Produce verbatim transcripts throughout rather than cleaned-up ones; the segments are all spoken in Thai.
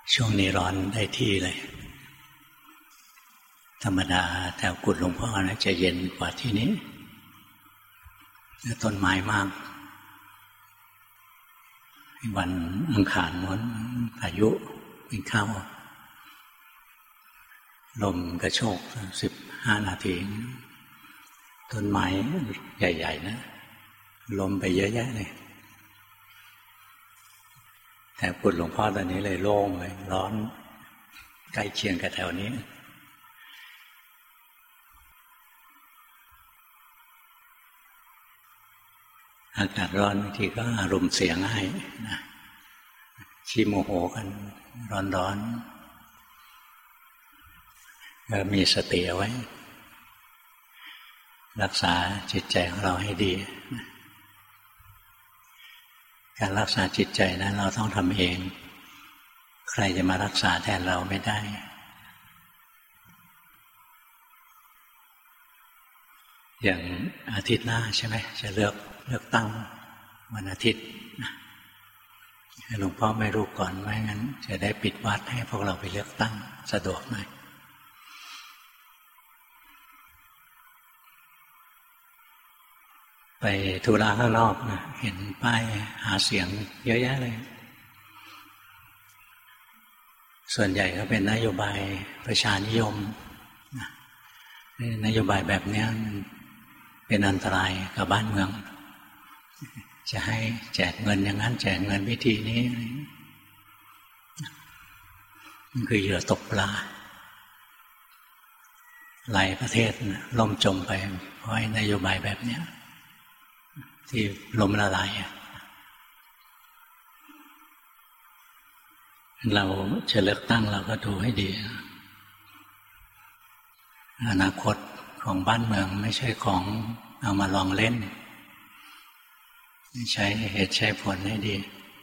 ช่วงนี้ร้อนได้ที่เลยธรรมดาแถวกุฏหลวงพ่อนะจะเย็นกว่าที่นี้ต้นไม้มากวันอังคารนั้นพายุเป็นเข้าลมกระโชกสิบห้านาทีต้นไม้ใหญ่ๆนะลมไปเยอะแยะเลยแต่กุฏหลวงพ่อตอนนี้เลยโล่งเลยร้อนใกล้เคียงกับแถวนี้อากาศร้อนบางทีก็อารมณ์เสียง่ายนะขี้โมโหกันร้อนๆก็มีสติเอาไว้รักษาจิตใจของเราให้ดีการรักษาจิตใจนะเราต้องทำเองใครจะมารักษาแทนเราไม่ได้อย่างอาทิตย์หน้าใช่ไหมจะเลือกเลือกตั้งวันอาทิตย์นะหลวงพ่อไม่รู้ก่อนไม่งั้นจะได้ปิดวัดให้พวกเราไปเลือกตั้งสะดวกหน่อยไปธุระข้างนอกนะเห็นป้ายหาเสียงเยอะแยะเลยส่วนใหญ่ก็เป็นนโยบายประชานิยมนะนโยบายแบบนี้เป็นอันตรายกับบ้านเมืองจะให้แจกเงินอย่างนั้นแจกเงินวิธีนี้มันคือเหยื่อตกปลาหลายประเทศล่มจมไปเพราะนโยบายแบบนี้ที่ล้มละลายเราจะเลือกตั้งเราก็ดูให้ดีอนาคตของบ้านเมืองไม่ใช่ของเอามาลองเล่นใช้เหตุใช้ผลให้ดี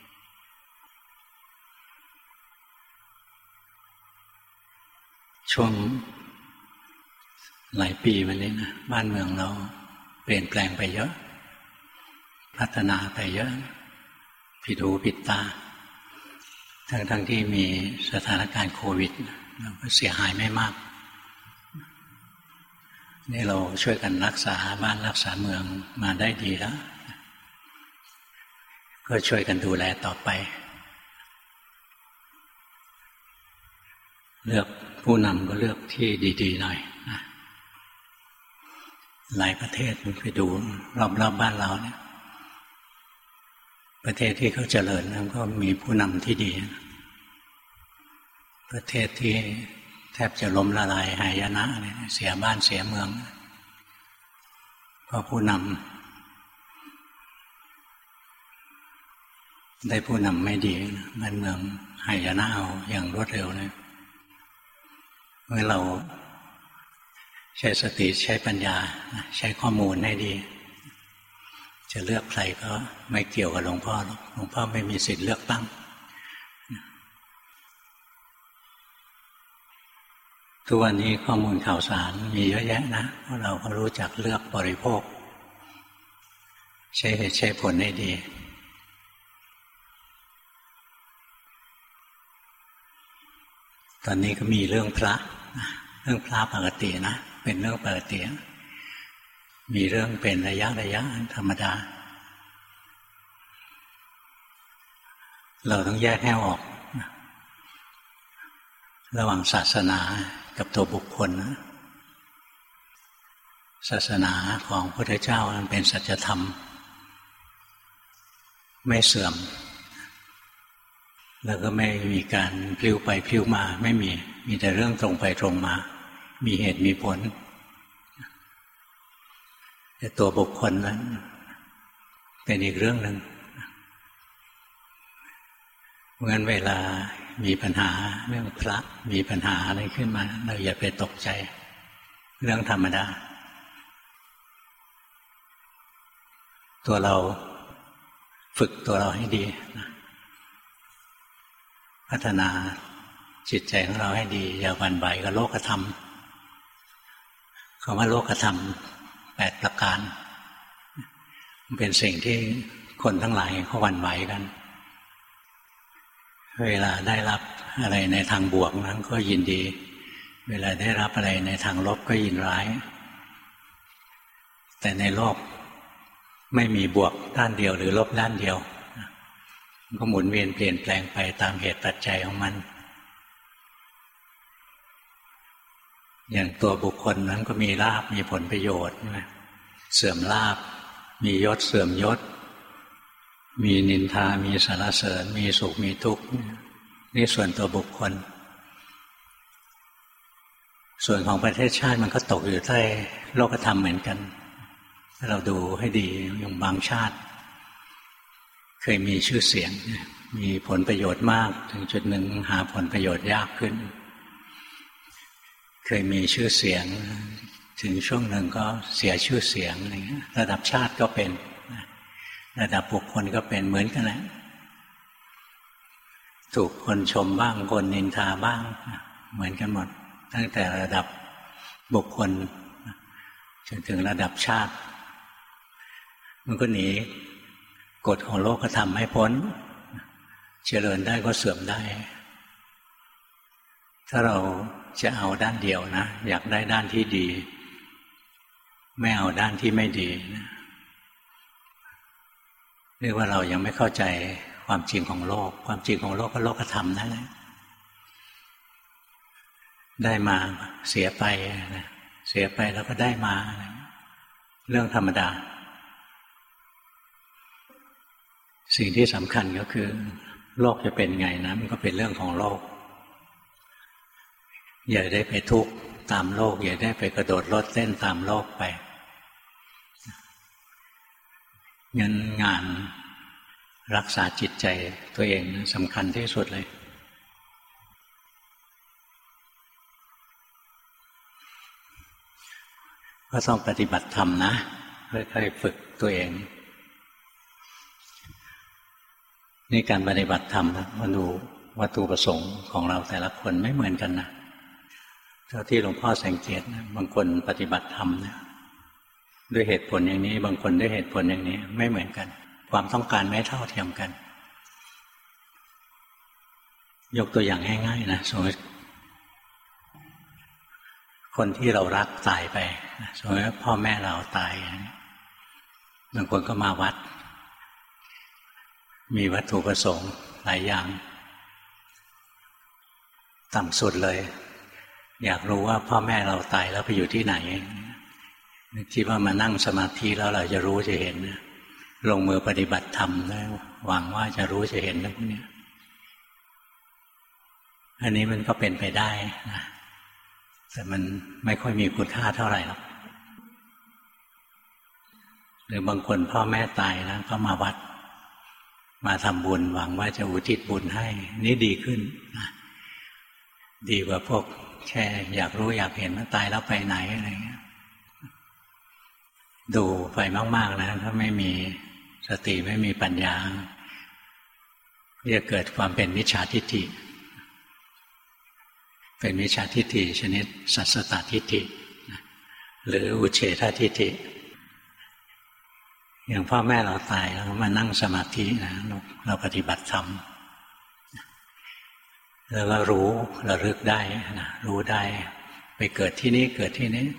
ช่วงหลายปีมานี้นะบ้านเมืองเราเปลี่ยนแปลงไปเยอะพัฒนาไปเยอะผิดหูผิดตาทั้งทั้งที่มีสถานการณ์โควิดเราก็เสียหายไม่มากนี่เราช่วยกันรักษาบ้านรักษาเมืองมาได้ดีแล้วก็ช่วยกันดูแลต่อไปเลือกผู้นำก็เลือกที่ดีๆหน่อยนะหลายประเทศไปดูรอบๆ บ, บ้านเราเนี่ยประเทศที่เขาเจริญก็มีผู้นำที่ดีประเทศที่แทบจะล้มละลายหายนะเสียบ้านเสียเมืองเพราะผู้นำได้ผู้นำไม่ดีบ้านเมืองหายนะเอาอย่างรวดเร็วเลยเมื่อเราใช้สติใช้ปัญญาใช้ข้อมูลให้ดีจะเลือกใครก็ไม่เกี่ยวกับหลวงพ่อหรอกหลวงพ่อไม่มีสิทธิ์เลือกตั้งทุกวันนี้ข้อมูลข่าวสารมีเยอะแยะนะเพราะเราก็รู้จักเลือกบริโภคใช้เหตุใช้ผลให้ดีตอนนี้ก็มีเรื่องพระเรื่องพระปกตินะเป็นเรื่องปกติมีเรื่องเป็นระยะระยะธรรมดาเราต้องแยกให้ออกระหว่างศาสนากับตัวบุคคลนะศาสนาของพระพุทธเจ้ามันเป็นสัจธรรมไม่เสื่อมแล้วก็ไม่มีการพลิ้วไปพลิ้วมาไม่มีมีแต่เรื่องตรงไปตรงมามีเหตุมีผลแต่ตัวบุคคลนั้นเป็นอีกเรื่องหนึ่งเพราะงั้นเวลามีปัญหาเรื่องพระมีปัญหาอะไรขึ้นมาเราอย่าไปตกใจเรื่องธรรมดาตัวเราฝึกตัวเราให้ดีนะพัฒนาจิตใจของเราให้ดีอย่าหวั่นไหวกับโลกธรรมคำว่าโลกธรรมแปดประการมันเป็นสิ่งที่คนทั้งหลายเขาหวั่นไหวกัน เวลาได้รับอะไรในทางบวกนั้นก็ยินดีเวลาได้รับอะไรในทางลบก็ยินร้ายแต่ในโลกไม่มีบวกด้านเดียวหรือลบด้านเดียวมันก็หมุนเวียนเปลี่ยนแปลงไปตามเหตุปัจจัยของมันอย่างตัวบุคคลนั้นก็มีลาภมีผลประโยชน์เสื่อมลาภมียศเสื่อมยศมีนินทามีสรรเสริญมีสุขมีทุกข์นี่ส่วนตัวบุคคลส่วนของประเทศชาติมันก็ตกอยู่ใต้โลกธรรมเหมือนกันถ้าเราดูให้ดีอย่างบางชาติเคยมีชื่อเสียงมีผลประโยชน์มากถึงจุดหนึ่งหาผลประโยชน์ยากขึ้นเคยมีชื่อเสียงถึงช่วงหนึ่งก็เสียชื่อเสียงอะไรเงี้ยระดับชาติก็เป็นระดับบุคคลก็เป็นเหมือนกันแหละถูกคนชมบ้างคนนินทาบ้างเหมือนกันหมดตั้งแต่ระดับบุคคลจนถึงระดับชาติมันก็หนีกฎของโลกธรรมไม่พ้นเจริญได้ก็เสื่อมได้ถ้าเราจะเอาด้านเดียวนะอยากได้ด้านที่ดีไม่เอาด้านที่ไม่ดีนะเรียกว่าเรายังไม่เข้าใจความจริงของโลกความจริงของโลกก็โลกธรรมนั่นแหละได้มาเสียไปเสียไปแล้วก็ได้มาเรื่องธรรมดาสิ่งที่สำคัญก็คือโลกจะเป็นไงนะมันก็เป็นเรื่องของโลกอย่าได้ไปทุกข์ตามโลกอย่าได้ไปกระโดดโลดเต้นตามโลกไปงั้นงานรักษาจิตใจตัวเองสำคัญที่สุดเลยก็ต้องปฏิบัติธรรมนะค่อยๆฝึกตัวเองนี่การปฏิบัติธรรมมาดูวัตถุประสงค์ของเราแต่ละคนไม่เหมือนกันนะเท่าที่หลวงพ่อสังเกตนะบางคนปฏิบัติธรรมเนี่ยด้วยเหตุผลอย่างนี้บางคนด้วยเหตุผลอย่างนี้ไม่เหมือนกันความต้องการไม่เท่าเทียมกันยกตัวอย่างง่ายๆนะสมมติคนที่เรารักตายไปสมมติว่าพ่อแม่เราตายบางคนก็มาวัดมีวัตถุประสงค์หลายอย่างต่ำสุดเลยอยากรู้ว่าพ่อแม่เราตายแล้วไปอยู่ที่ไหนคิดว่ามานั่งสมาธิแล้วเราจะรู้จะเห็นลงมือปฏิบัติธรรมแล้วหวังว่าจะรู้จะเห็นแล้วพวกนี้อันนี้มันก็เป็นไปได้นะแต่มันไม่ค่อยมีคุณค่าเท่าไหร่หรอกหรือบางคนพ่อแม่ตายแล้วก็มาวัดมาทำบุญหวังว่าจะอุทิศบุญให้นี่ดีขึ้นนะดีกว่าพวกแค่อยากรู้อยากเห็นว่าตายแล้วไปไหนอะไรเงี้ยดูไปมากๆนะถ้าไม่มีสติไม่มีปัญญาจะเกิดความเป็นมิจฉาทิฏฐิเป็นมิจฉาทิฏฐิชนิดสัสสตทิฏฐิหรืออุเฉททิฏฐิอย่างพ่อแม่เราตายแล้วมานั่งสมาธินะเราปฏิบัติธรรมแล้วก็รู้ระลึกได้นะรู้ได้ไปเกิดที่นี้เกิดที่นี้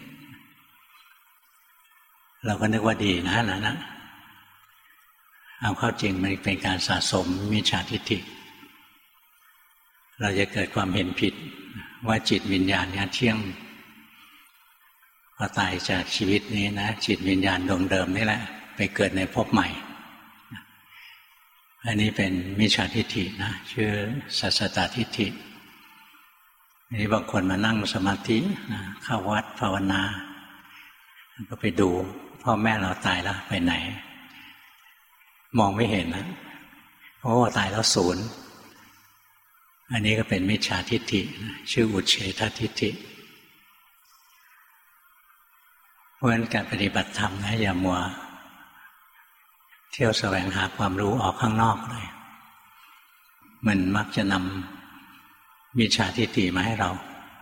เราก็นึกว่าดีนะนะนะเอาเข้าจริงมันเป็นการสะสมมิจฉาทิฏฐิเราจะเกิดความเห็นผิดว่าจิตวิญญาณเนี่ยเที่ยงพอตายจากชีวิตนี้นะจิตวิญญาณดวงเดิมนี่แหละไปเกิดในภพใหม่อันนี้เป็นมิจฉาทิฏฐินะชื่อสัสสตทิฏฐินี่บางคนมานั่งสมาธินะเข้าวัดภาวนาก็ไปดูพ่อแม่เราตายแล้วไปไหนมองไม่เห็นนะโอ้ตายแล้วศูนย์อันนี้ก็เป็นมิจฉาทิฏฐิชื่ออุเฉททิฏฐิเพราะฉะนั้นการปฏิบัติธรรมนะอย่ามัวเที่ยวแสวงหาความรู้ออกข้างนอกเลยมันมักจะนำมิจฉาทิฏฐิมาให้เรา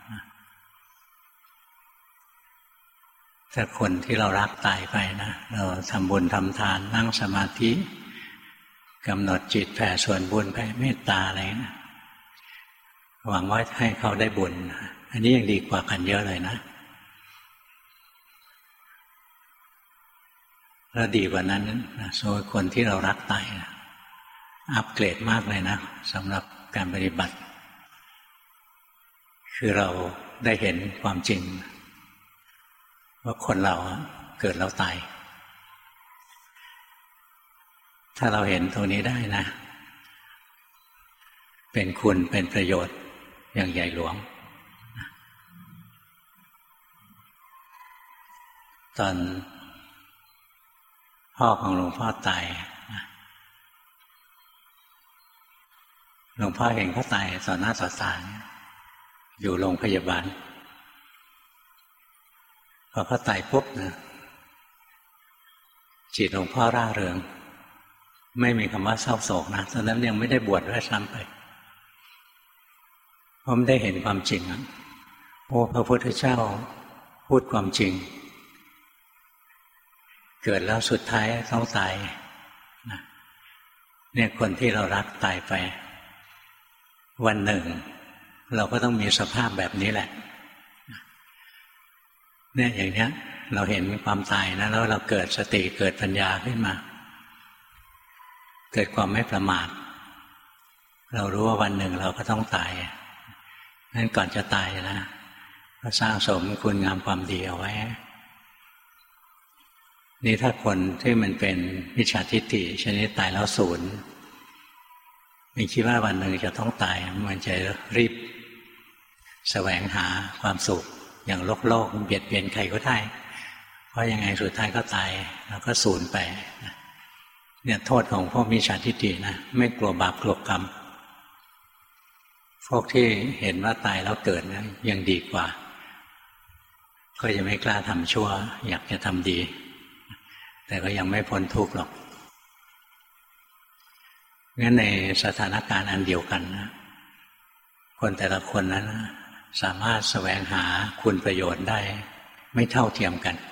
ถ้าคนที่เรารักตายไปนะเราทำบุญทำทานนั่งสมาธิกำหนดจิตแผ่ส่วนบุญแผ่เมตตาอะไรนะหวังว่าให้เขาได้บุญอันนี้ยังดีกว่ากันเยอะเลยนะแล้วดีกว่านั้นโซ่คนที่เรารักตายอัปเกรดมากเลยนะสำหรับการปฏิบัติคือเราได้เห็นความจริงว่าคนเราเกิดแล้วตายถ้าเราเห็นตรงนี้ได้นะเป็นคุณเป็นประโยชน์อย่างใหญ่หลวงตอนพ่อของหลวงพ่อตายหลวงพ่อเห็นเขาตายต่อหน้าต่อตาอยู่โรงพยาบาลพอเขาตายปุ๊บนะจิตหลวงพ่อร่าเริงไม่มีคำว่าเศร้าโศกนะตอนนั้นยังไม่ได้บวชด้วยซ้ำไปเพราะไม่ได้เห็นความจริงโอ้พระพุทธเจ้าพูดความจริงเกิดแล้วสุดท้ายต้องตายนะเนี่ยคนที่เรารักตายไปวันหนึ่งเราก็ต้องมีสภาพแบบนี้แหละเนี่ยอย่างนี้เราเห็นความตายนะแล้วเราเกิดสติเกิดปัญญาขึ้นมาเกิดความไม่ประมาทเรารู้ว่าวันหนึ่งเราก็ต้องตายงั้นก่อนจะตายนะก็สร้างสมคุณงามความดีเอาไว้นี่ถ้าคนที่มันเป็นมิจฉาทิฏฐิชนิดตายแล้วศูนย์มันคิดว่าวันหนึ่งจะต้องตายมันจะรีบแสวงหาความสุขอย่างโลกโลกเบียดเบียนใครก็ได้เพราะยังไงสุดท้ายก็ตายแล้วก็สูญไปเนี่ยโทษของพวกมิจฉาทิฏฐินะไม่กลัวบาปกลัวกรรมพวกที่เห็นว่าตายแล้วเกิดนะยังดีกว่าก็ยังไม่กล้าทำชั่วอยากจะทำดีแต่ก็ยังไม่พ้นทุกข์หรอกงั้นในสถานการณ์อันเดียวกันนะคนแต่ละคนนั้นนะสามารถแสวงหาคุณประโยชน์ได้ไม่เท่าเทียมกัน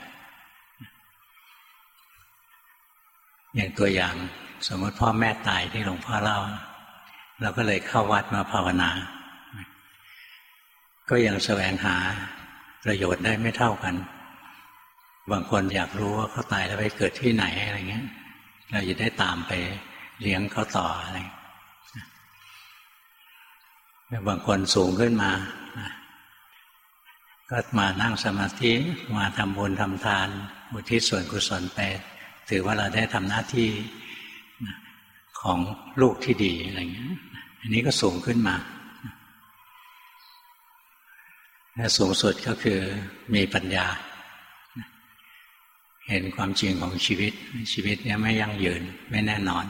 อย่างตัวอย่างสมมติพ่อแม่ตายที่หลวงพ่อเล่าเราก็เลยเข้าวัดมาภาวนาก็ยังแสวงหาประโยชน์ได้ไม่เท่ากันบางคนอยากรู้ว่าเขาตายแล้วไปเกิดที่ไหนอะไรเงี้ยเราจะได้ตามไปเลี้ยงเขาต่ออะไรบางคนสูงขึ้นมาก็มานั่งสมาธิมาทำบุญทำทานอุทิศส่วนกุศลไปถือว่าเราได้ทำหน้าที่ของลูกที่ดีอะไรเงี้ยอันนี้ก็สูงขึ้นมาและสูงสุดก็คือมีปัญญาเห็นความจริงของชีวิตชีวิตนี้ไม่ยั่งยืนไม่แน่นอน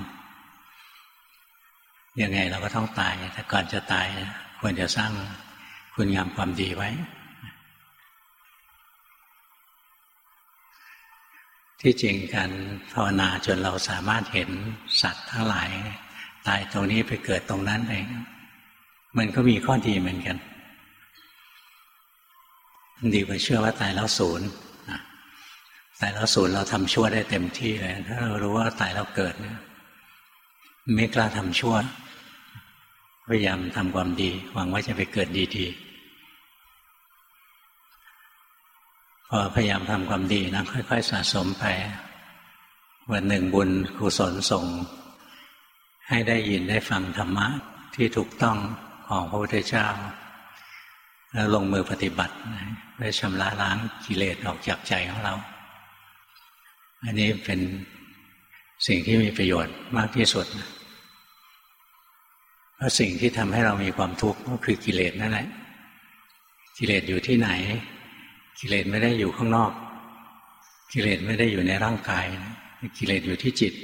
ยังไงเราก็ต้องตายแต่ก่อนจะตายควรจะสร้างคุณงามความดีไว้ที่จริงการภาวนาจนเราสามารถเห็นสัตว์ทั้งหลายตายตรงนี้ไปเกิดตรงนั้นเองมันก็มีข้อดีเหมือนกันดีกว่าเชื่อว่าตายแล้วศูนย์ตายแล้วศูนย์เราทำชั่วได้เต็มที่เลยถ้าเรารู้ว่าตายแล้วเกิดเนี่ยไม่กล้าทำชั่วพยายามทำความดีหวังว่าจะไปเกิดดีๆพอพยายามทำความดีนะค่อยๆสะสมไปวันหนึ่งบุญกุศลส่งให้ได้ยินได้ฟังธรรมะที่ถูกต้องของพระพุทธเจ้าแล้วลงมือปฏิบัติเพื่อชำระล้างกิเลสออกจากใจของเราอันนี้เป็นสิ่งที่มีประโยชน์มากที่สุดเพราะสิ่งที่ทำให้เรามีความทุกข์ก็คือกิเลสนั่นแหละกิเลสอยู่ที่ไหนกิเลสไม่ได้อยู่ข้างนอกกิเลสไม่ได้อยู่ในร่างกายกิเลสอยู่ที่จิต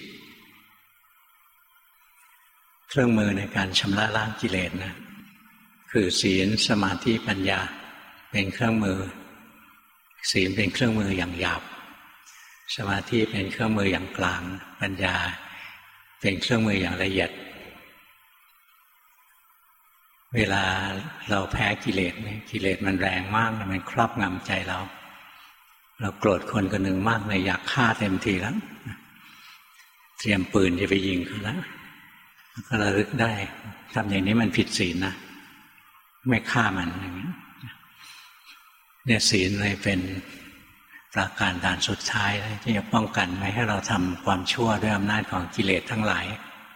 เครื่องมือในการชำระล้างกิเลสนะคือศีลสมาธิปัญญาเป็นเครื่องมือศีลเป็นเครื่องมืออย่างหยาบสมาธิเป็นเครื่องมืออย่างกลางปัญญาเป็นเครื่องมืออย่างละเอียดเวลาเราแพ้กิเลสกิเลสมันแรงมากมันครอบงำใจเราเราโกรธคนคนหนึ่งมากเลยอยากฆ่าเต็มทีแล้วเตรียมปืนจะไปยิงเขาแล้วก็ระลึกได้ทำอย่างนี้มันผิดศีลนะไม่ฆ่ามันอย่างนี้เนี่ยศีลเลยเป็นประการด่านสุดท้ายที่จะป้องกันไม่ให้เราทำความชั่วด้วยอำนาจของกิเลสทั้งหลาย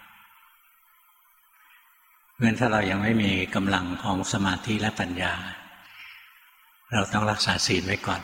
เพราะฉะนั้นถ้าเรายังไม่มีกำลังของสมาธิและปัญญาเราต้องรักษาศีลไว้ก่อน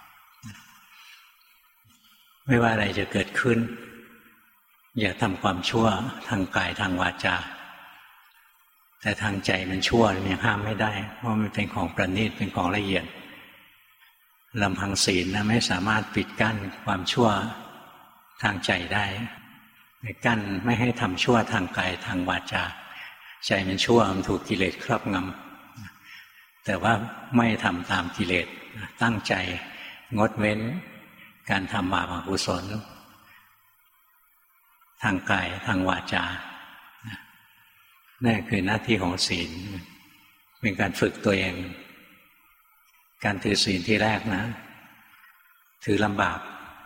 ไม่ว่าอะไรจะเกิดขึ้นอย่าทำความชั่วทางกายทางวาจาแต่ทางใจมันชั่วมันยังห้ามไม่ได้เพราะมันเป็นของประณีตเป็นของละเอียดลำพังศีลนะไม่สามารถปิดกั้นความชั่วทางใจได้ไปกั้นไม่ให้ทำชั่วทางกายทางวาจาใจมันชั่วมันถูกกิเลสครอบงำแต่ว่าไม่ทำตามกิเลสตั้งใจงดเว้นการทำบาปอกุศลทางกายทางวาจานั่นคือหน้าที่ของศีลเป็นการฝึกตัวเองการถือศีลที่แรกนะถือลำบาก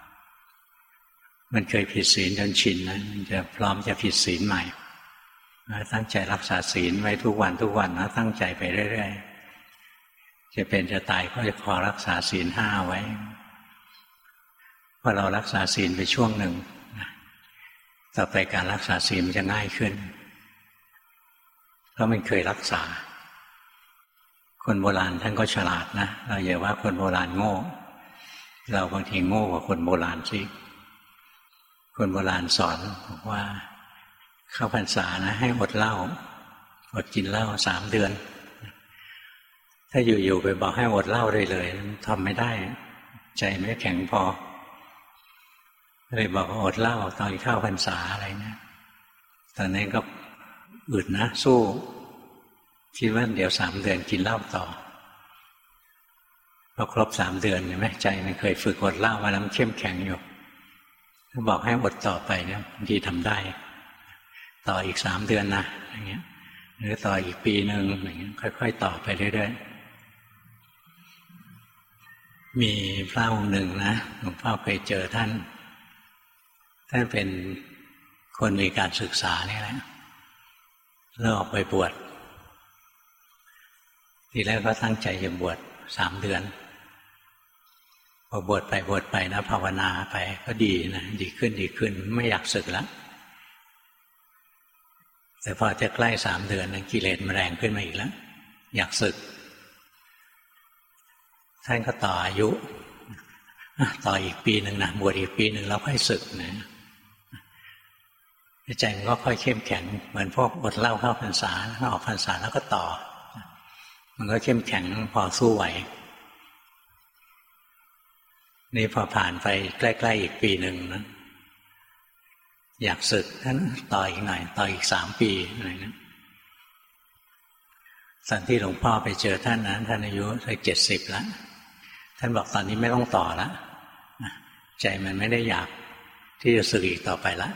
มันเคยผิดศีลจนชินนะมันจะพร้อมจะผิดศีลใหม่ตั้งใจรักษาศีลไว้ทุกวันทุกวันนะตั้งใจไปเรื่อยๆจะเป็นจะตายก็จะขอรักษาศีลห้าไว้พอเรารักษาศีลไปช่วงหนึ่งต่อไปการรักษาศีลมันจะง่ายขึ้นเพราะมันเคยรักษาคนโบราณท่านก็ฉลาดนะเราอย่าว่าคนโบราณโง่เราบางทีโง่กว่าคนโบราณสิคนโบราณสอนบอกว่าเข้าพรรษานะให้อดเหล้าอดกินเหล้าสามเดือนถ้าอยู่ๆไปบอกให้อดเหล้าเลยเลยทำไม่ได้ใจไม่แข็งพอเลยบอกอดเหล้าตอนเข้าพรรษาอะไรเนี่ยตอนนี้ก็อึดนะสู้คิดว่าเดี๋ยวสามเดือนกินเหล้าต่อพอครบสามเดือนเห็นไหมใจมันเคยฝึกอดเหล้ามาแล้วมันเข้มแข็งอยู่ถ้าบอกให้อดต่อไปเนี่ยบางทีทำได้ต่ออีกสามเดือนนะอย่างเงี้ยหรือต่ออีกปีหนึ่งอย่างเงี้ยค่อยๆต่อไปเรื่อยๆมีพระองค์หนึ่งนะหลวงพ่อเคยเจอท่านท่านเป็นคนมีการศึกษานี่แหละแล้วออกไปบวชทีแรกก็ตั้งใจจะบวชสามเดือนพอบวชไปบวชไปนะภาวนาไปก็ดีนะดีขึ้นดีขึ้นไม่อยากสึกแล้วแต่พอจะใกล้สามเดือนนะกิเลสมันแรงขึ้นมาอีกแล้วอยากสึกท่านก็ต่ออายุต่ออีกปีหนึ่งนะบวชอีกปีหนึ่งแล้วค่อยสึกนะใจมันก็ค่อยเข้มแข็งเหมือนพวกอดเหล้าเข้าพรรษาแล้วออกพรรษาแล้วก็ต่อมันก็เข้มแข็งพอสู้ไหวนี่พอผ่านไปใกล้ๆอีกปีหนึ่งนะอยากสึกท่านต่ออีกหน่อยต่ออีกสามปีอะไรนะตอนที่หลวงพ่อไปเจอท่านนั้นท่านอายุสักเจ็ดสิบแล้วท่านบอกตอนนี้ไม่ต้องต่อแล้วใจมันไม่ได้อยากที่จะสึกอีกต่อไปแล้ว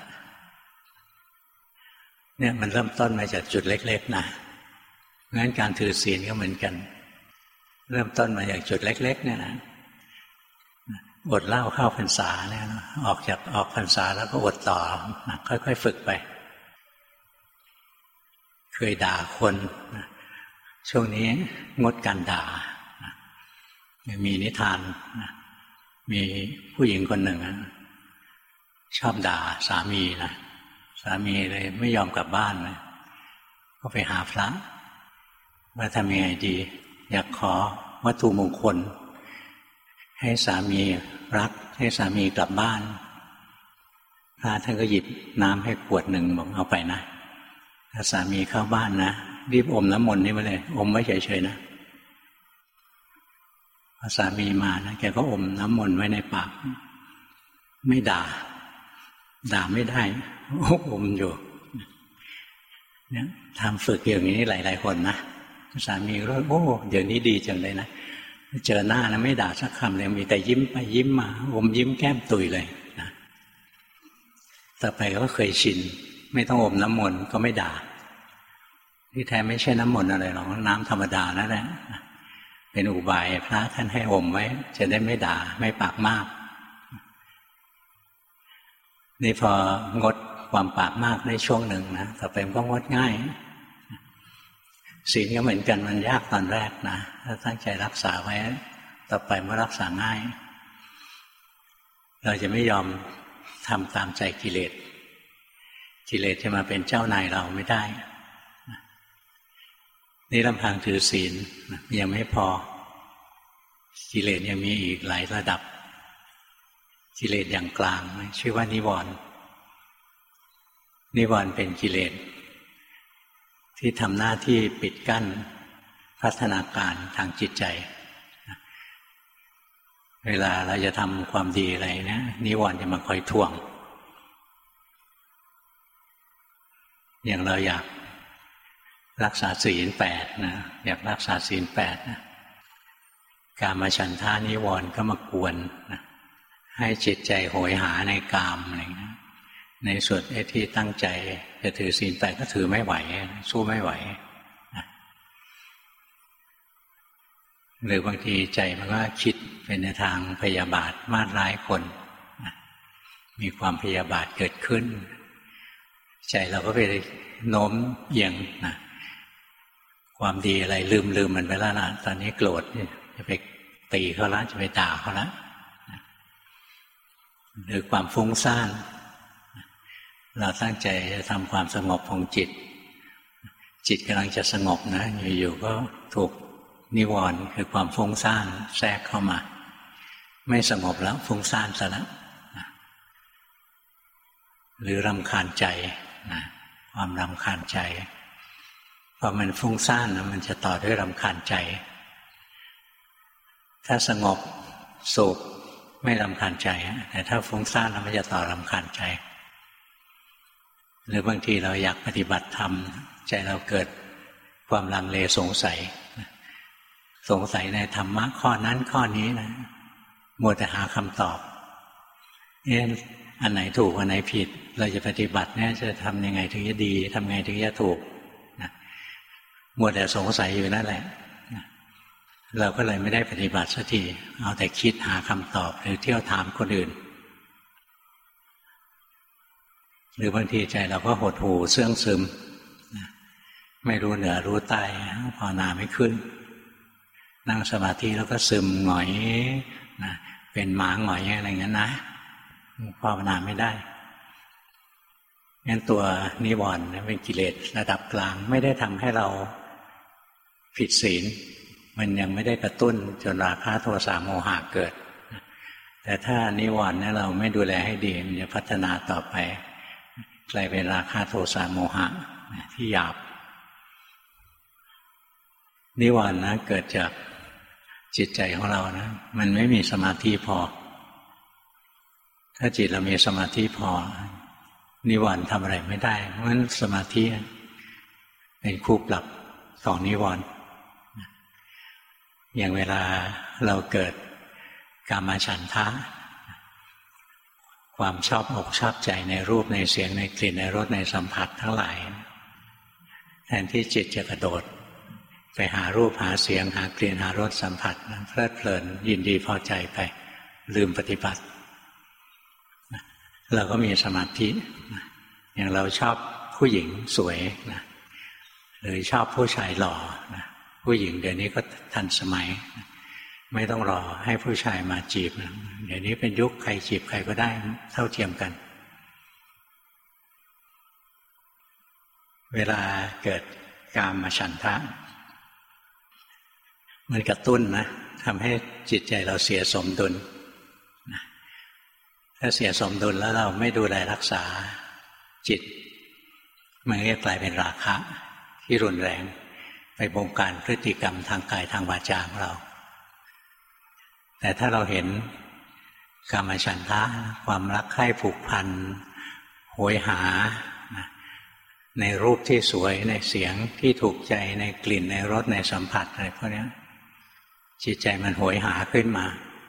เนี่ยมันเริ่มต้นมาจากจุดเล็กๆนะงั้นการถือศีลก็เหมือนกันเริ่มต้นมาจากจุดเล็กๆเนี่ยนะอดเหล้าเข้าพรรษาเนี่ยนะออกจากออกพรรษาแล้วก็อดต่อนะค่อยๆฝึกไปเคยด่าคนนะช่วงนี้งดการด่านะมีนิทานนะมีผู้หญิงคนหนึ่งนะชอบด่าสามีนะสามีเลยไม่ยอมกลับบ้านเลยก็ไปหาพระว่าทำยังไงดีอยากขอวัตถุมงคลให้สามีรักให้สามีกลับบ้านพระท่านก็หยิบน้ำให้ขวดหนึ่งบอกเอาไปนะถ้าสามีเข้าบ้านนะรีบอมน้ำมนต์นี่มาเลยอมไว้เฉยๆนะพอสามีมานะแกก็อมน้ำมนต์ไว้ในปากไม่ด่าด่าไม่ได้อมอยู่เนี่ยทำฝึกอย่างนี้หลายๆคนนะสามีก็โอ้เดี๋ยวนี้ดีจังเลยนะเจอหน้านะไม่ด่าสักคำเลยมีแต่ยิ้มไปยิ้มมาอมยิ้มแก้มตุยเลยนะต่อไปก็เคยชินไม่ต้องอมน้ำมนต์ก็ไม่ด่าที่แท้ไม่ใช่น้ำมนต์อะไรหรอกน้ำธรรมดานั่นแหละเป็นอุบายพระท่านให้อมไว้จะได้ไม่ด่าไม่ปากมากนี่พองดความปากมากได้ช่วงหนึ่งนะต่อไปมันก็งดง่ายศีลก็เหมือนกันมันยากตอนแรกนะถ้าตั้งใจรักษาไว้ต่อไปมันรักษาง่ายเราจะไม่ยอมทำตามใจกิเลสกิเลสจะมาเป็นเจ้านายเราไม่ได้นี่ลำพังถือศีลยังไม่พอกิเลสยังมีอีกหลายระดับกิเลสอย่างกลางชื่อว่านิวรณ์นิวรณ์เป็นกิเลสที่ทำหน้าที่ปิดกั้นพัฒนาการทางจิตใจเวลาเราจะทำความดีอะไรนะนิวรณ์จะมาคอยทวงอย่างเราอยากรักษาศีลแปดนะอยากรักษาศีลแปดนะกามฉันทานิวรณ์ก็มากวนนะให้จิตใจโหยหาในกามอะไรเงี้ยในส่วนไอ้ที่ตั้งใจจะถือศีลแปดก็ถือไม่ไหวสู้ไม่ไหวนะหรือบางทีใจมันก็คิดเป็นในทางพยาบาทมาดร้ายคนนะมีความพยาบาทเกิดขึ้นใจเราก็ไปโน้มเอียงนะความดีอะไรลืมลืมมันไปแล้วนะตอนนี้โกรธจะไปตีเขาละจะไปด่าเขาละหรือความฟุ้งซ่านเราตั้งใจจะทำความสงบของจิตจิตกำลังจะสงบนะอยู่ๆก็ถูกนิวรณ์คือความฟุ้งซ่านแทรกเข้ามาไม่สงบแล้วฟุ้งซ่านซะแล้วหรือรำคาญใจนะความรำคาญใจพอมันฟุ้งซ่านนะมันจะต่อด้วยรำคาญใจถ้าสงบสุขไม่รำคาญใจแต่ถ้าฟุ้งซ่านแล้วมันจะต่อรำคาญใจหรือบางทีเราอยากปฏิบัติธรรมใจเราเกิดความลังเลสงสัยสงสัยในธรรมะข้อนั้นข้อนี้นะมัวแต่หาคำตอบเอ๊ะอันไหนถูกอันไหนผิดเราจะปฏิบัติเนี่ยจะทำยังไงถึงจะดีทำไงถึงจะถูกนะมัวแต่สงสัยอยู่นั่นแหละนะเราก็เลยไม่ได้ปฏิบัติสักทีเอาแต่คิดหาคำตอบหรือเที่ยวถามคนอื่นหรือบางทีใจเราก็หดหู่เสื่องซึมนะไม่รู้เหนือรู้ใต้ภาวนาไม่ขึ้นนั่งสมาธิแล้วก็ซึมหงอยนะเป็นหมาหงอยอะไรอย่างนั้นนะภาวนาไม่ได้งั้นตัวนิวรณ์เป็นกิเลสระดับกลางไม่ได้ทำให้เราผิดศีลมันยังไม่ได้กระตุ้นจนราคะโทสะโมหะเกิดแต่ถ้านิวรณ์เนี่ยเราไม่ดูแลให้ดีมันจะพัฒนาต่อไปกลายเป็นราคะโทสะโมหะที่หยาบนิวรณ์นะเกิดจากจิตใจของเรานะมันไม่มีสมาธิพอถ้าจิตเรามีสมาธิพอนิวรณ์ทำอะไรไม่ได้เพราะฉะนั้นสมาธิเป็นคู่ปรับของนิวรณ์อย่างเวลาเราเกิดกามฉันทะความชอบอกชอบใจในรูปในเสียงในกลิ่นในรสในสัมผัสทั้งหลายแทนที่จิตจะกระโดดไปหารูปหาเสียงหากลิ่นหารสสัมผัสเพลิดเพลินยินดีพอใจไปลืมปฏิบัติเราก็มีสมาธิอย่างเราชอบผู้หญิงสวยนะหรือชอบผู้ชายหล่อนะผู้หญิงเดี๋ยวนี้ก็ทันสมัยไม่ต้องรอให้ผู้ชายมาจีบนะเดี๋ยวนี้เป็นยุคใครจีบใครก็ได้เท่าเทียมกันเวลาเกิดกามฉันทะมันกระตุ้นนะทำให้จิตใจเราเสียสมดุลนะถ้าเสียสมดุลแล้วเราไม่ดูแลรักษาจิตมันก็กลายเป็นราคะที่รุนแรงไปบงการพฤติกรรมทางกายทางวาจาของเราแต่ถ้าเราเห็นกามฉันทะความรักใคร่ผูกพันโหยหาในรูปที่สวยในเสียงที่ถูกใจในกลิ่นในรสในสัมผัสอะไรพวกนี้จิตใจมันโหยหาขึ้นมา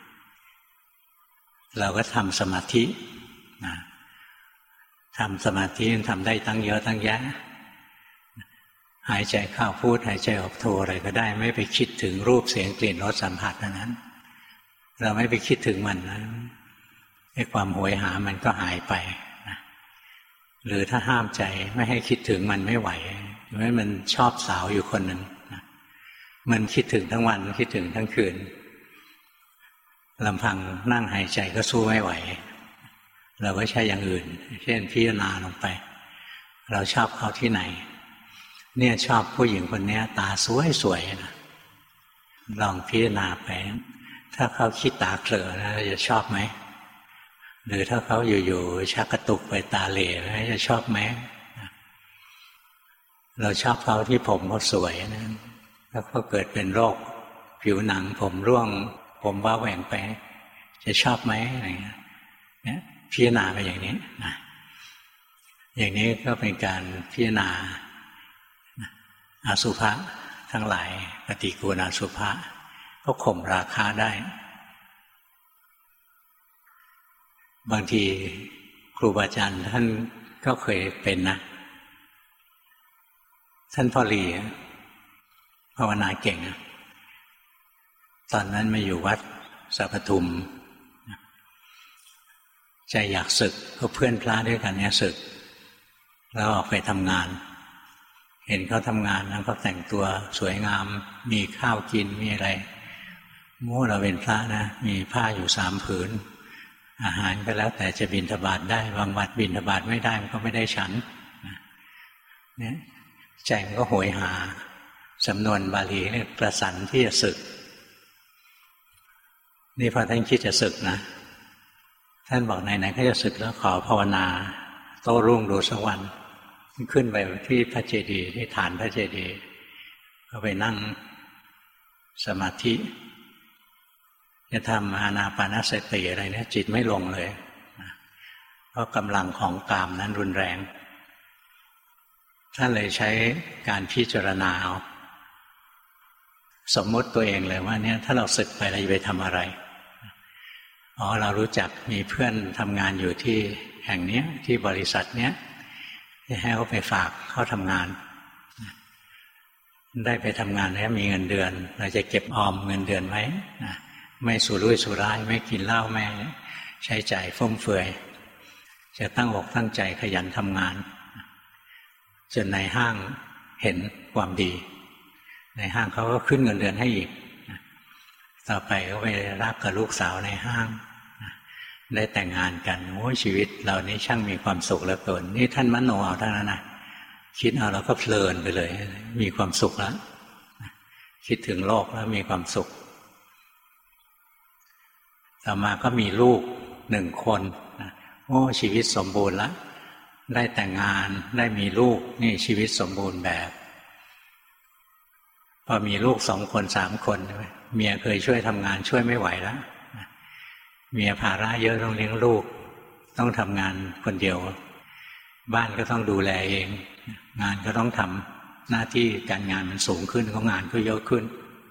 เราก็ทำสมาธินะทำสมาธิทำได้ตั้งเยอะตั้งแยะหายใจเข้าพูดหายใจออกโทอะไรก็ได้ไม่ไปคิดถึงรูปเสียงกลิ่นรสสัมผัสนั้นเราไม่ไปคิดถึงมันนะไอ้ความโหยหามันก็หายไปนะหรือถ้าห้ามใจไม่ให้คิดถึงมันไม่ไหวเห็นไหมมันชอบสาวอยู่คนหนึ่งมันคิดถึงทั้งวันคิดถึงทั้งคืนลำพังนั่งหายใจก็สู้ไม่ไหวเราก็ใช้อย่างอื่นเช่นพิจารณาลงไปเราชอบเขาที่ไหนเนี่ยชอบผู้หญิงคนนี้ตาสวยๆนะลองพิจารณาไปถ้าเขาคิดตาเขลอนะจะชอบไหมหรือถ้าเขาอยู่ๆชักกระตุกไปตาเหล่จะชอบไหมเราชอบเขาที่ผมเขาสวยนะถ้าเขาเกิดเป็นโรคผิวหนังผมร่วงผมว้าแหว่งไปจะชอบไหมอะไรเงี้ยเนี่ยพิจารณาไปอย่างนี้นะอย่างนี้ก็เป็นการพิจารณาอสุภะทั้งหลายปฏิกูลอสุภะก็ข่มราคะได้บางทีครูบาอาจารย์ท่านก็เคยเป็นนะท่านพ่อหลีภาวนาเก่งตอนนั้นมาอยู่วัดสัพพทุมใจอยากศึกก็เพื่อนพระด้วยกันเนี่ยศึกแล้วออกไปทำงานเห็นเขาทำงานแล้วเขาแต่งตัวสวยงามมีข้าวกินมีอะไรโม่เราเป็นพระนะมีผ้าอยู่สามผืนอาหารก็แล้วแต่จะบิณฑบาตได้บางวัดบิณฑบาตไม่ได้มันก็ไม่ได้ฉันเนี่ยใจมันก็โหยหาสำนวนบาลีเรียกกระสันที่จะศึกนี่พอท่านคิดจะศึกนะท่านบอกไหนๆก็จะศึกแล้วขอภาวนาโต้รุ่งดูสักวันขึ้นไปที่พระเจดีย์ที่ฐานพระเจดีย์ก็ไปนั่งสมาธิจะทำอานาปานสติอะไรเนี่ยจิตไม่ลงเลยเพราะกำลังของกามนั้นรุนแรงท่านเลยใช้การพิจารณาเอาสมมติตัวเองเลยว่าเนี่ยถ้าเราศึกไปเราจะไปทำอะไรอ๋อเรารู้จักมีเพื่อนทำงานอยู่ที่แห่งนี้ที่บริษัทเนี้ยจะให้เขาไปฝากเขาทำงานได้ไปทำงานแล้วมีเงินเดือนเราจะเก็บออมเงินเดือนไว้ไม่สุรุ่ยสุร่ายไม่กินเหล้าไม่ใช้จ่ายฟุ่มเฟือยจะตั้งอกตั้งใจขยันทำงานจนในห้างเห็นความดีในห้างเขาก็ขึ้นเงินเดือนให้อีกต่อไปก็ไปรักกับลูกสาวในห้างได้แต่งงานกันโอ้ชีวิตเรานี้ช่างมีความสุขเหลือเกินนี่ท่านมโนเอาเท่านั้นนะคิดเอาแล้วก็เพลินไปเลยมีความสุขแล้วคิดถึงโลกแล้วมีความสุขต่อมาก็มีลูกหนึ่งคนโอ้ชีวิตสมบูรณ์แล้วได้แต่งงานได้มีลูกนี่ชีวิตสมบูรณ์แบบพอมีลูกสองคนสามคนเมียเคยช่วยทำงานช่วยไม่ไหวแล้วเมียภาระเยอะต้องเลี้ยงลูกต้องทำงานคนเดียวบ้านก็ต้องดูแลเองงานก็ต้องทำหน้าที่การงานมันสูงขึ้นก็งานก็เยอะขึ้น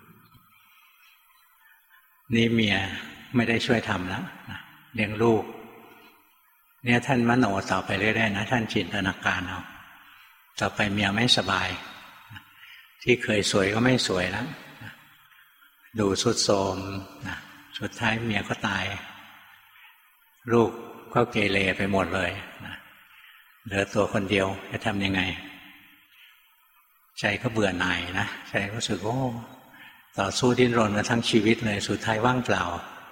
นี่เมียไม่ได้ช่วยทำแล้วเลี้ยงลูกเนี่ยท่านมโนต่อไปเรื่อยๆนะท่านจินตนาการเอาต่อไปเมียไม่สบายที่เคยสวยก็ไม่สวยแล้วดูทรุดโทรมนะสุดท้ายเมียก็ตายลูกก็เกเรไปหมดเลยนะเหลือตัวคนเดียวจะทำยังไงใจก็เบื่อหน่ายนะใจก็รู้สึกโอ้ต่อสู้ดิ้นรนมาทั้งชีวิตเลยสุดท้ายว่างเปล่า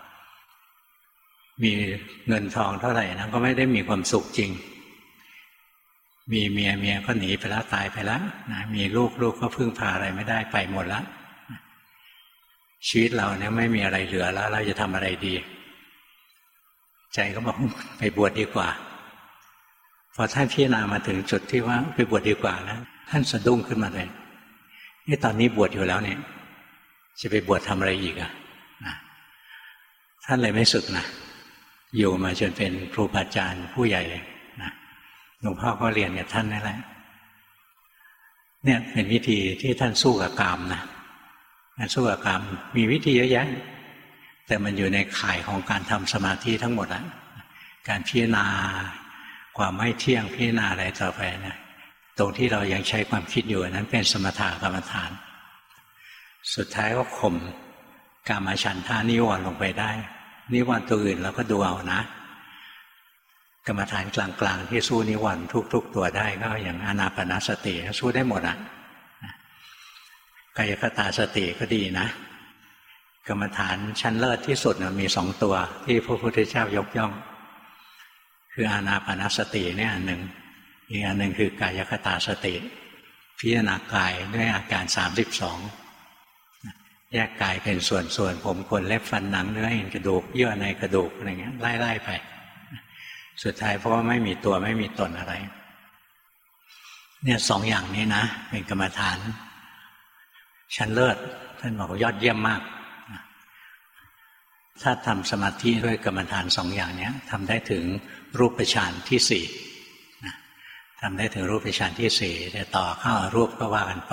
มีเงินทองเท่าไหร่นะก็ไม่ได้มีความสุขจริงมีเมียเมียก็หนีไปแล้วตายไปแล้วนะมีลูกลูกก็พึ่งพาอะไรไม่ได้ไปหมดแล้วชีวิตเราเนี่ยไม่มีอะไรเหลือแล้วเราจะทำอะไรดีใจก็บอกไปบวชดีกว่าพอท่านพิจารณามาถึงจุดที่ว่าไปบวชดีกว่านะท่านสะดุ้งขึ้นมาเลยนี่ตอนนี้บวชอยู่แล้วเนี่ยจะไปบวชทำอะไรอีกอะนะท่านเลยไม่สึกนะอยู่มาจนเป็นครูบาอาจารย์ผู้ใหญ่นะหลวงพ่อก็เรียนกับท่านนั่นแหละเนี่ยเป็นวิธีที่ท่านสู้กับกามนะสู้กับกามมีวิธีเยอะแยะแต่มันอยู่ในข่ายของการทำสมาธิทั้งหมดแล้วการพิจารณาความไม่เที่ยงพิจารณาอะไรต่อไปนะตรงที่เรายังใช้ความคิดอยู่นั้นเป็นสมถะกรรมฐานสุดท้ายก็ข่มกามฉันทานิวรณ์ลงไปได้นิวรณ์ตัวอื่นเราก็ดูเอานะกรรมฐานกลางๆที่สู้นิวรณ์ทุกๆตัวได้ก็อย่างอานาปานสติสู้ได้หมดอ่ะกายคตาสติก็ดีนะกรรมฐานชั้นเลิศที่สุดนะมีสองตัวที่พระพุทธเจ้ายกย่องคืออานาปานสติเนี่ยอันหนึ่งอีกอันหนึ่งคือกายคตาสติพิจารณากายด้วยอาการสามสิบสองแยกกายเป็นส่วนๆผมขนเล็บฟันหนังเนื้อเอ็นกระดูกเยื่อในกระดูกอะไรเงี้ยไล่ๆไปสุดท้ายเพราะว่าไม่มีตัวไม่มีตนอะไรเนี่ยสองอย่างนี้นะเป็นกรรมฐานชั้นเลิศท่านบอกว่ายอดเยี่ยมมากถ้าทำสมาธิด้วยกรรมฐานสองอย่างนี้ทำได้ถึงรูปฌานที่สี่ทำได้ถึงรูปฌานที่สี่จะต่อเข้าอรูปก็ว่ากันไป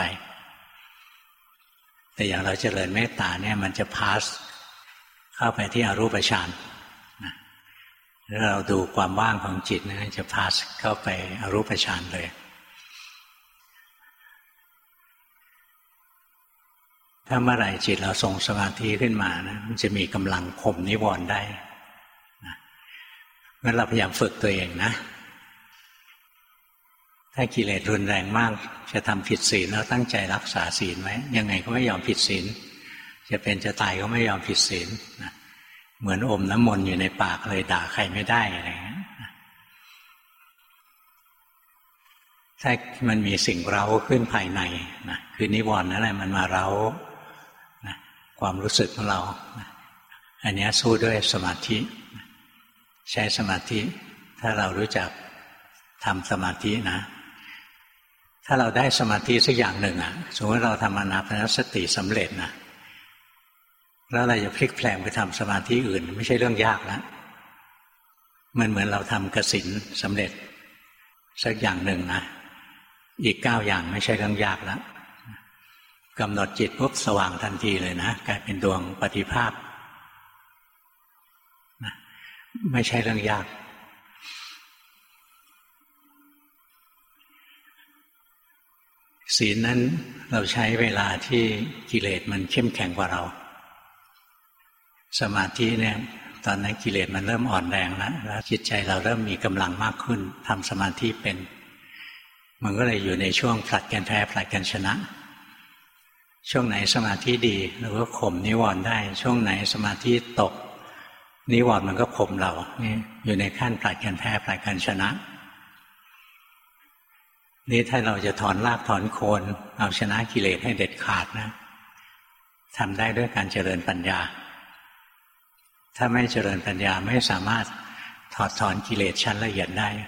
แต่อย่างเราเจริญเมตตาเนี่ยมันจะพาสเข้าไปที่อรูปฌานแล้วเราดูความว่างของจิตนะจะพาสเข้าไปอรูปฌานเลยถ้าเมื่อไหร่จิตเราทรงสมาธิขึ้นมานะมันจะมีกำลังข่มนิวรณ์ได้นะงั้นเราพยายามฝึกตัวเองนะถ้ากิเลสรุนแรงมากจะทำผิดศีลแล้วตั้งใจรักษาศีลไว้ยังไงก็ไม่ยอมผิดศีลจะเป็นจะตายก็ไม่ยอมผิดศีลนะเหมือนอมน้ำมนต์อยู่ในปากเลยด่าใครไม่ได้อะไรอย่างเงี้ยถ้ามันมีสิ่งเร้าขึ้นภายในนะคือนิวรณ์นั่นแหละมันมาเร้านะความรู้สึกของเรานะอันนี้สู้ด้วยสมาธิใช้สมาธิถ้าเรารู้จักทำสมาธินะถ้าเราได้สมาธิสักอย่างหนึ่งอ่ะสมมติเราทำอานาปานสติสำเร็จนะแล้วเราจะพลิกแปลงไปทำสมาธิอื่นไม่ใช่เรื่องยากแล้วมันเหมือนเราทำกสิณสำเร็จสักอย่างหนึ่งนะอีกเก้าอย่างไม่ใช่เรื่องยากแล้วกำหนดจิตปุ๊บสว่างทันทีเลยนะกลายเป็นดวงปฏิภาคนะไม่ใช่เรื่องยากศีลนั้นเราใช้เวลาที่กิเลสมันเข้มแข็งกว่าเราสมาธิเนี่ยตอนนั้นกิเลสมันเริ่มอ่อนแรงแล้วแล้วจิตใจเราเริ่มมีกำลังมากขึ้นทำสมาธิเป็นมันก็เลยอยู่ในช่วงผลัดกันแพ้ผลัดกันชนะช่วงไหนสมาธิดีเราก็ข่มนิวรณ์ได้ช่วงไหนสมาธิตกนิวรณ์มันก็ข่มเรานี่อยู่ในขั้นผลัดกันแพ้ผลัดกันชนะนี่ถ้าเราจะถอนรากถอนโคนเอาชนะกิเลสให้เด็ดขาดนะทำได้ด้วยการเจริญปัญญาถ้าไม่เจริญปัญญาไม่สามารถถอดถอนกิเลสชั้นละเอียดได้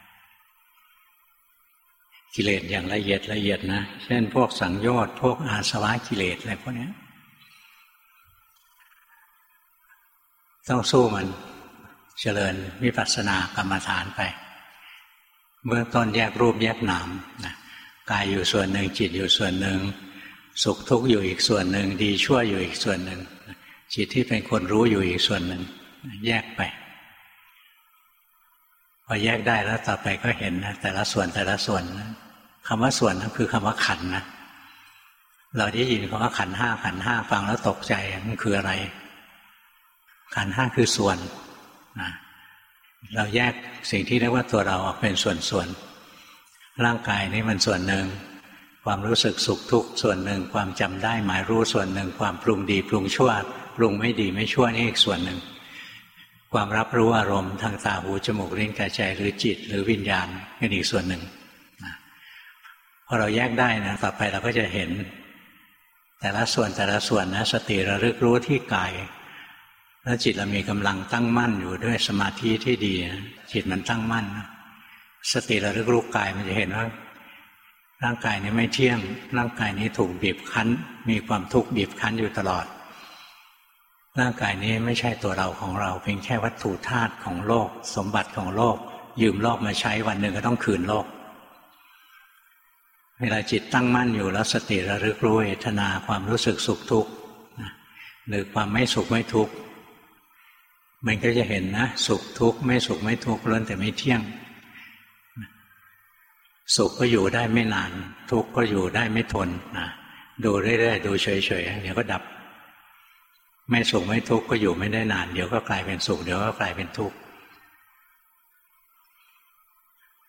กิเลสอย่างละเอียดละเอียดนะเช่นพวกสังโยชน์พวกอาสวะกิเลสอะไรพวกนี้ต้องสู้มันเจริญวิปัสสนากรรมฐานไปเบื้องต้นแยกรูปแยกนามนะกายอยู่ส่วนหนึ่งจิตอยู่ส่วนหนึ่งสุขทุกข์อยู่อีกส่วนหนึ่งดีชั่วอยู่อีกส่วนหนึ่งจิตที่เป็นคนรู้อยู่อีกส่วนหนึ่งแยกไปพอแยกได้แล้วต่อไปก็เห็นนะแต่ละส่วนแต่ละส่วนนะคำว่าส่วนนั้นคือคำว่าขันธ์นะเราได้ยินคำว่าขันธ์ห้าขันธ์ห้าฟังแล้วตกใจมันคืออะไรขันธ์ห้าคือส่วนนะเราแยกสิ่งที่เรียกว่าตัวเราออกเป็นส่วนๆร่างกายนี่มันส่วนหนึ่งความรู้สึกสุขทุกข์ส่วนหนึ่งความจำได้หมายรู้ส่วนหนึ่งความปรุงดีปรุงชั่วปรุงไม่ดีไม่ชั่วนี่อีกส่วนหนึ่งความรับรู้อารมณ์ทางตาหูจมูกลิ้นกายใจหรือจิตหรือวิญญาณนี่อีกส่วนหนึ่งพอเราแยกได้นะต่อไปเราก็จะเห็นแต่ละส่วนแต่ละส่วนนะสติระลึกรู้ที่กายแล้วจิตเรามีกำลังตั้งมั่นอยู่ด้วยสมาธิที่ดีจิตมันตั้งมั่นสติระลึกรู้กายมันจะเห็นว่าร่างกายนี้ไม่เที่ยงร่างกายนี้ถูกบีบคั้นมีความทุกข์บีบคั้นอยู่ตลอดร่างกายนี้ไม่ใช่ตัวเราของเราเพียงแค่วัตถุธาตุของโลกสมบัติของโลกยืมโลกมาใช้วันหนึ่งก็ต้องคืนโลกเวลาจิตตั้งมั่นอยู่แล้วสติระลึกรู้เวทนาความรู้สึกสุขทุกข์หรือความไม่สุขไม่ทุกข์มันก็จะเห็นนะสุขทุกข์ไม่สุขไม่ทุกข์ล้วนแต่ไม่เที่ยงสุขก็อยู่ได้ไม่นานทุกข์ก็อยู่ได้ไม่ทนนะดูเรื่อยๆดูเฉยๆเดี๋ยวก็ดับไม่สุขไม่ทุกข์ก็อยู่ไม่ได้นานเดี๋ยวก็กลายเป็นสุขเดี๋ยวก็กลายเป็นทุกข์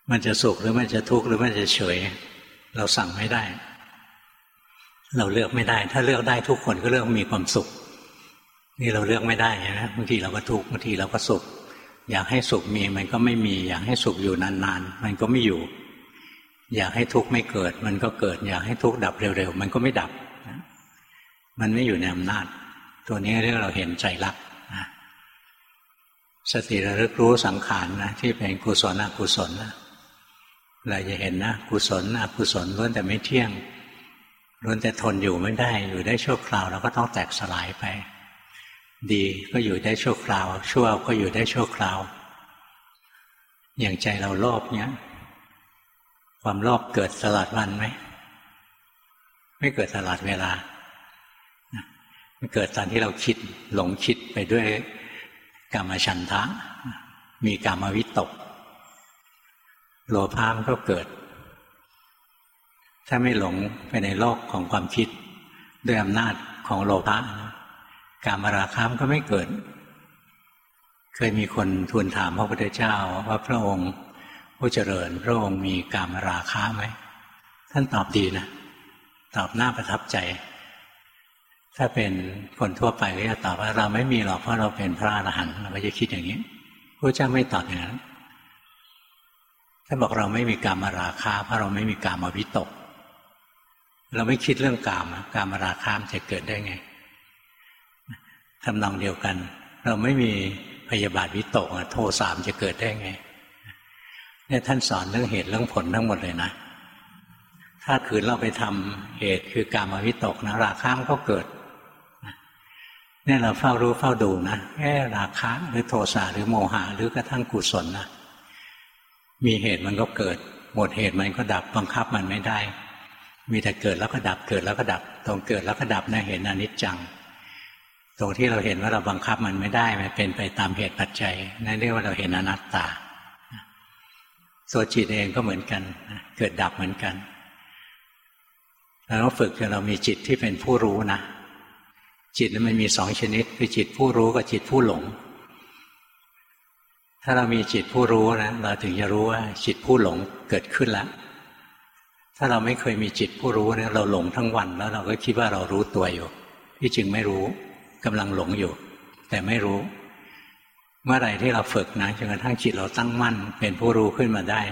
มันจะสุขหรือมันจะทุกข์หรือมันจะเฉยเราสั่งไม่ได้เราเลือกไม่ได้ถ้าเลือกได้ทุกคนก็เลือกมีความสุขนี่เราเลือกไม่ได้นะบางทีเราก็ทุกข์บางทีเราก็สุขอยากให้สุขมีมันก็ไม่มีอยากให้สุขอยู่นานๆมันก็ไม่อยู่อยากให้ทุกข์ไม่เกิดมันก็เกิดอยากให้ทุกข์ดับเร็วๆมันก็ไม่ดับมันไม่อยู่ในอำนาจตัวนี้เรียกเราเห็นใจรักนะสติระลึกรู้สังขารนะที่เป็นกุศลอกุศลนะเราจะเห็นนะกุศลอกุศลล้วนแต่ไม่เที่ยงล้วนแต่ทนอยู่ไม่ได้อยู่ได้ชั่วคราวเราก็ต้องแตกสลายไปดีก็อยู่ได้ชั่วคราวชั่วก็อยู่ได้ชั่วคราวอย่างใจเราโลภเนี้ยความโลภเกิดตลอดวันไหมไม่เกิดตลอดเวลามันเกิดตอนที่เราคิดหลงคิดไปด้วยกามฉันทะมีกามวิตกโลภะมันก็เกิดถ้าไม่หลงไปในโลกของความคิดด้วยอำนาจของโลภะกามราคะมันก็ไม่เกิดเคยมีคนทูลถามพระพุทธเจ้าว่าพระองค์ผู้เจริญพระองค์มีกามราคะไหมท่านตอบดีนะตอบน่าประทับใจถ้าเป็นคนทั่วไปก็จะตอบว่าเราไม่มีหรอกเพราะเราเป็นพระอรหันต์เราก็จะคิดอย่างนี้พระเจ้าไม่ตอบอย่างนั้นท่านบอกเราไม่มีกามราคะเพราะเราไม่มีกามวิตกเราไม่คิดเรื่องกามกามราคะมันจะเกิดได้ไงทำนองเดียวกันเราไม่มีพยาบาทวิตกโทสะจะเกิดได้ไงเนี่ยท่านสอนเรื่องเหตุเรื่องผลทั้งหมดเลยนะถ้าคืนเราไปทำเหตุคือกามวิตกนะราคะมันก็เกิดเนี่ยเราเฝ้ารู้เฝ้าดูนะแค่ราคะหรือโทสะหรือโมหะหรือกระทั่งกุศลนะมีเหตุมันก็เกิดหมดเหตุมันก็ดับบังคับมันไม่ได้มีแต่เกิดแล้วก็ดับเกิดแล้วก็ดับตรงเกิดแล้วก็ดับนะเห็นอนิจจังตรงที่เราเห็นว่าเราบังคับมันไม่ได้มันเป็นไปตามเหตุปัจจัยนั่นเรียกว่าเราเห็นอนัตตาตัวจิตเองก็เหมือนกันเกิดดับเหมือนกันเราต้องฝึกจนเรามีจิตที่เป็นผู้รู้นะจิตมันมีสองชนิดคือจิตผู้รู้กับจิตผู้หลงถ้าเรามีจิตผู้รู้นะเราถึงจะรู้ว่าจิตผู้หลงเกิดขึ้นแล้วถ้าเราไม่เคยมีจิตผู้รู้เนี่ยเราหลงทั้งวันแล้วเราก็คิดว่าเรารู้ตัวอยู่ที่จริงไม่รู้กำลังหลงอยู่แต่ไม่รู้เมื่อไหร่ที่เราฝึกนะจนกระทั่งจิตเราตั้งมั่นเป็นผู้รู้ขึ้นมาได้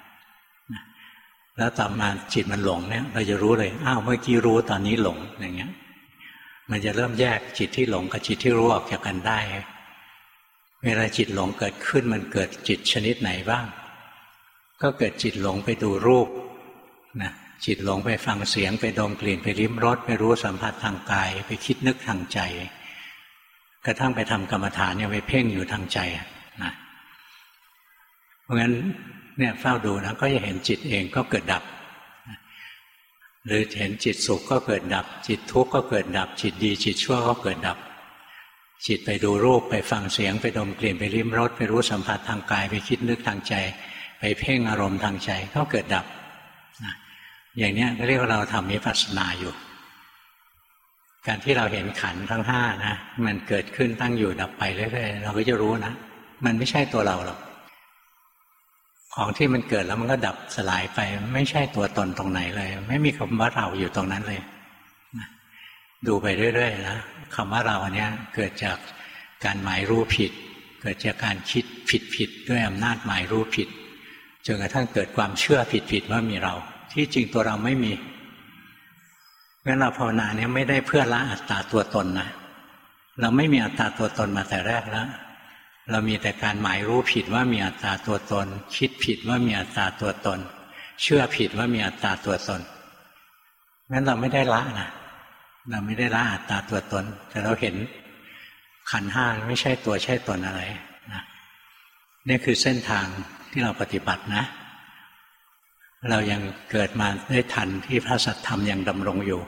แล้วต่อมาจิตมันหลงเนี่ยเราจะรู้เลยอ้าวเมื่อกี้รู้ตอนนี้หลงอย่างเงี้ยมันจะเริ่มแยกจิตที่หลงกับจิตที่รู้ออกจากกันได้เวลาจิตหลงเกิดขึ้นมันเกิดจิตชนิดไหนบ้างก็เกิดจิตหลงไปดูรูปนะจิตหลงไปฟังเสียงไปดมกลิ่นไปลิ้มรสไปรู้สัมผัสทางกายไปคิดนึกทางใจกระทั่งไปทำกรรมฐานเนี่ยไปเพ่งอยู่ทางใจนะเพราะงั้นเนี่ยเฝ้าดูนะก็จะเห็นจิตเองก็เกิดดับหรือเห็นจิตสุขก็เกิดดับจิตทุกข์ก็เกิดดับจิตดีจิตชั่วก็เกิดดับจิตไปดูรูปไปฟังเสียงไปดมกลิ่นไปลิ้มรสไปรู้สัมผัสทางกายไปคิดนึกทางใจไปเพ่งอารมณ์ทางใจก็เกิดดับนะอย่างนี้ก็เรียกว่าเราทำวิปัสสนาอยู่การที่เราเห็นขันธ์ทั้งห้านะมันเกิดขึ้นตั้งอยู่ดับไปเรื่อยๆเราก็จะรู้นะมันไม่ใช่ตัวเราหรอกของที่มันเกิดแล้วมันก็ดับสลายไปไม่ใช่ตัวตนตรงไหนเลยไม่มีคำว่าเราอยู่ตรงนั้นเลยนะดูไปเรื่อยๆนะคำว่าเราอันนี้เกิดจากการหมายรู้ผิดเกิดจากการคิดผิดๆด้วยอำนาจหมายรู้ผิดจนกระทั่งเกิดความเชื่อผิดๆว่ามีเราที่จริงตัวเราไม่มีงั้นเราภาวนาเนี่ยไม่ได้เพื่อละอัตตาตัวตนนะเราไม่มีอัตตาตัวตนมาแต่แรกแล้วเรามีแต่การหมายรู้ผิดว่ามีอัตตาตัวตนคิดผิดว่ามีอัตตาตัวตนเชื่อผิดว่ามีอัตตาตัวตนงั้นเราไม่ได้ละนะเราไม่ได้ละอัตตาตัวตนแต่เราเห็นขันธ์ห้าไม่ใช่ตัวใช่ตนอะไรนะนี่คือเส้นทางที่เราปฏิบัตินะเรายังเกิดมาได้ทันที่พระสัทธรรมยังดำรงอยู่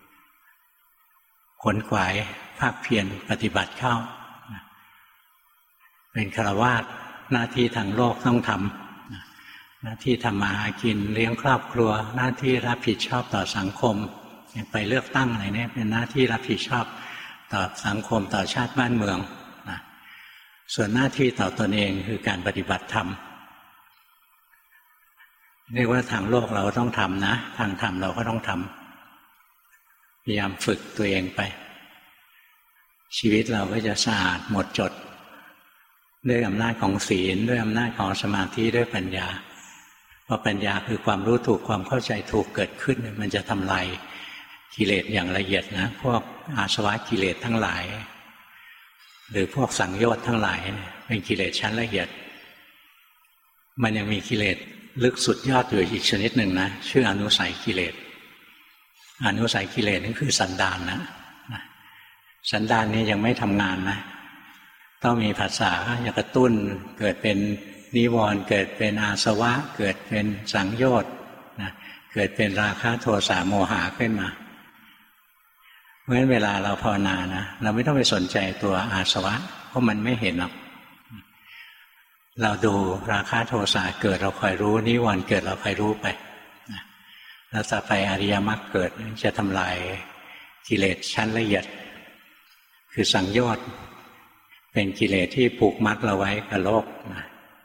ขนขวายภาคเพียรปฏิบัติเข้าเป็นฆราวาสหน้าที่ทางโลกต้องทำหน้าที่ทำมาหากินเลี้ยงครอบครัวหน้าที่รับผิดชอบต่อสังคมไปเลือกตั้งอะไรเนี่ยเป็นหน้าที่รับผิดชอบต่อสังคมต่อชาติบ้านเมืองส่วนหน้าที่ต่อตนเองคือการปฏิบัติธรรมเรียกว่าทางโลกเราต้องทำนะทางธรรมเราก็ต้องทำพยายามฝึกตัวเองไปชีวิตเราก็จะสะอาดหมดจดด้วยอำนาจของศีลด้วยอำนาจของสมาธิด้วยปัญญาเพราะปัญญาคือความรู้ถูกความเข้าใจถูกเกิดขึ้นมันจะทำลายกิเลสอย่างละเอียดนะพวกอาสวะกิเลสทั้งหลายหรือพวกสังโยชน์ทั้งหลายเป็นกิเลสชั้นละเอียดมันยังมีกิเลสลึกสุดยอดอยู่อีกชนิดหนึ่งนะชื่ออนุสัยกิเลสอนุสัยกิเลสนั่นคือสันดานนะสันดานนี้ยังไม่ทำงานนะต้องมีภาษาจะกระตุ้นเกิดเป็นนิวรณ์เกิดเป็นอาสวะเกิดเป็นสังโยชน์นะเกิดเป็นราคะโทสะโมหะขึ้นมาเพราะฉะนั้นเวลาเราภาวนานะเราไม่ต้องไปสนใจตัวอาสวะเพราะมันไม่เห็นหรอกเราดูราคะโทสะเกิดเราคอยรู้นิวรณ์เกิดเราคอยรู้ไปนะแล้วต่อไปอริยมรรคเกิดจะทำลายกิเลสชั้นละเอียดคือสังโยชน์เป็นกิเลสที่ผูกมัดเราไว้กับโลกนะ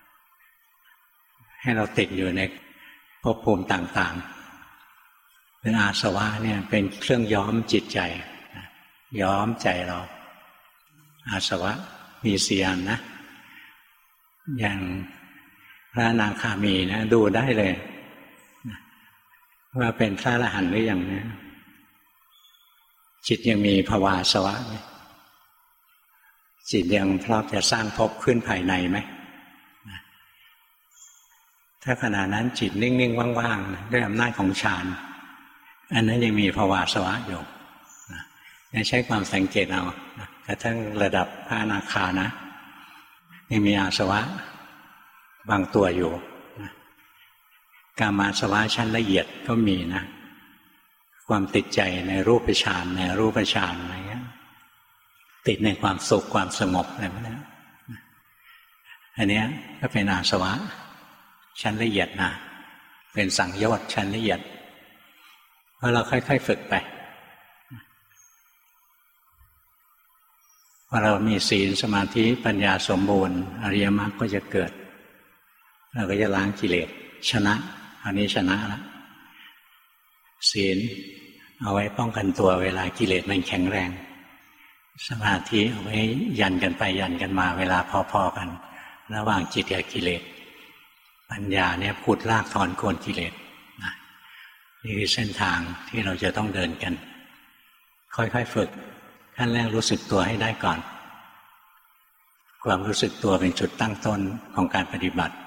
ให้เราติดอยู่ในภพภูมิต่างๆเป็นอาสวะเนี่ยเป็นเครื่องย้อมจิตใจย้อมใจเราอาสวะมีสี่อันนะอย่างพระอนาคามีนะดูได้เลยว่าเป็นพระอรหันต์หรือยังนะจิตยังมีภวาสวะไหมจิตยังพร้อมจะสร้างภพขึ้นภายในไหมถ้าขณะนั้นจิตนิ่งๆว่างๆด้วยอำนาจของฌานอันนั้นยังมีภวาสวะอยู่ใช้ความสังเกตเอากระทั่งระดับพระอนาคานะยังมีอาสวะบางตัวอยู่กามาสวะชั้นละเอียดก็มีนะความติดใจในรูปฌานในรูปฌานอะไรเงี้ยติดในความสุขความสงบอะไรพวกนี้อันนี้ก็เป็นอาสวะชั้นละเอียดนะเป็นสังโยชน์ชั้นละเอียดเพราะเราค่อยๆฝึกไปพอเรามีศีลสมาธิปัญญาสมบูรณ์อริยมรรคก็จะเกิดเราก็จะล้างกิเลสชนะอันนี้ชนะแล้วศีลเอาไว้ป้องกันตัวเวลากิเลสมันแข็งแรงสมาธิเอาไว้ยันกันไปยันกันมาเวลาพอๆกันระหว่างจิตกับกิเลสปัญญาเนี่ยพูดลากถอนโกนกิเลสนะนี่คือเส้นทางที่เราจะต้องเดินกันค่อยๆฝึกขั้นแรกรู้สึกตัวให้ได้ก่อนความรู้สึกตัวเป็นจุดตั้งต้นของการปฏิบัติ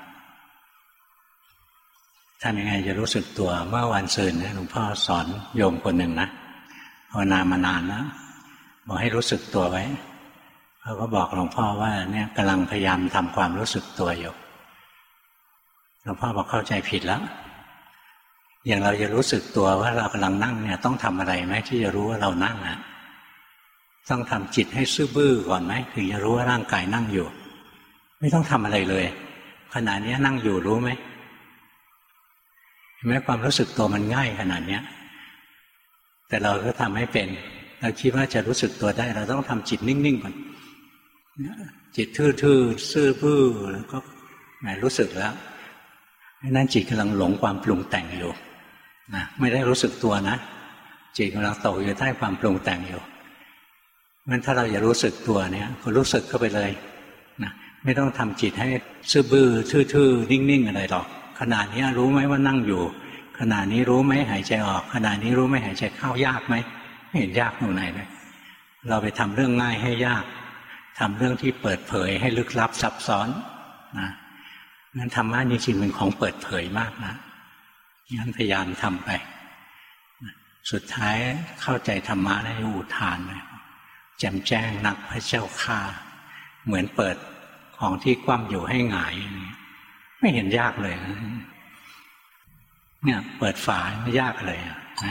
ทำยังไงจะรู้สึกตัวเมื่อวันซืนนะหลวงพ่อสอนโยมคนหนึ่งนะภาวนามานานนะบอกให้รู้สึกตัวไว้เขาก็บอกหลวงพ่อว่าเนี่ยกำลังพยายามทำความรู้สึกตัวอยู่หลวงพ่อบอกเข้าใจผิดแล้วอย่างเราจะรู้สึกตัวว่าเรากำลังนั่งเนี่ยต้องทำอะไรไหมที่จะรู้ว่าเรานั่งอ่ะต้องทำจิตให้ซื่อบื้อก่อนไหมถึงจะรู้ว่าร่างกายนั่งอยู่ไม่ต้องทำอะไรเลยขณะนี้นั่งอยู่รู้ไหมเห็นไหมความรู้สึกตัวมันง่ายขนาดนี้แต่เราก็ทำให้เป็นเราคิดว่าจะรู้สึกตัวได้เราต้องทำจิตนิ่งๆก่อนจิตทื่อๆซื่อบื้อแล้วก็แหมรู้สึกแล้วนั่นจิตกำลังหลงความปรุงแต่งอยู่นะไม่ได้รู้สึกตัวนะจิตกำลังตกอยู่ใต้ความปรุงแต่งอยู่งั้นถ้าเราอย่ารู้สึกตัวเนี่ยก็รู้สึกเข้าไปเลยนะไม่ต้องทำจิตให้ซื่อบื้อทื่อๆนิ่งๆอะไรหรอกขณะนี้รู้ไหมว่านั่งอยู่ขณะนี้รู้ไหมหายใจออกขณะนี้รู้ไหมหายใจเข้ายากไหมไม่เห็นยากตรงไหนเลยเราไปทำเรื่องง่ายให้ยากทำเรื่องที่เปิดเผยให้ลึกลับซับซ้อนนะงั้นธรรมะจริงๆเป็นของเปิดเผยมากนะงั้นพยายามทำไปสุดท้ายเข้าใจธรรมะได้อุทานเลยแจ่มแจ้งนักพระเจ้าข้าเหมือนเปิดของที่คว่ำอยู่ให้หงายไม่เห็นยากเลยนะเนี่ยเปิดฝาไม่ยากเลยนะ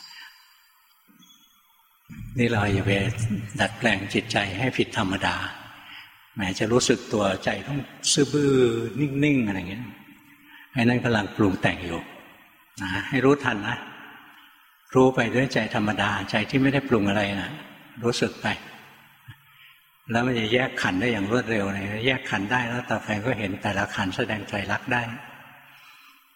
นี่เราอย่าไปดัดแปลงจิตใจให้ผิดธรรมดาแม้จะรู้สึกตัวใจต้องซื่อบื้อนิ่งๆอะไรอย่างเงี้ยไอ้นั่นกำลังปรุงแต่งอยู่นะให้รู้ทันนะรู้ไปด้วยใจธรรมดาใจที่ไม่ได้ปรุงอะไรนะรู้สึกไปแล้วมันจะแยกขันธ์ได้อย่างรวดเร็วเลยแยกขันธ์ได้แล้วต่อไปก็เห็นแต่ละขันธ์แสดงไตรลักษณ์ได้พ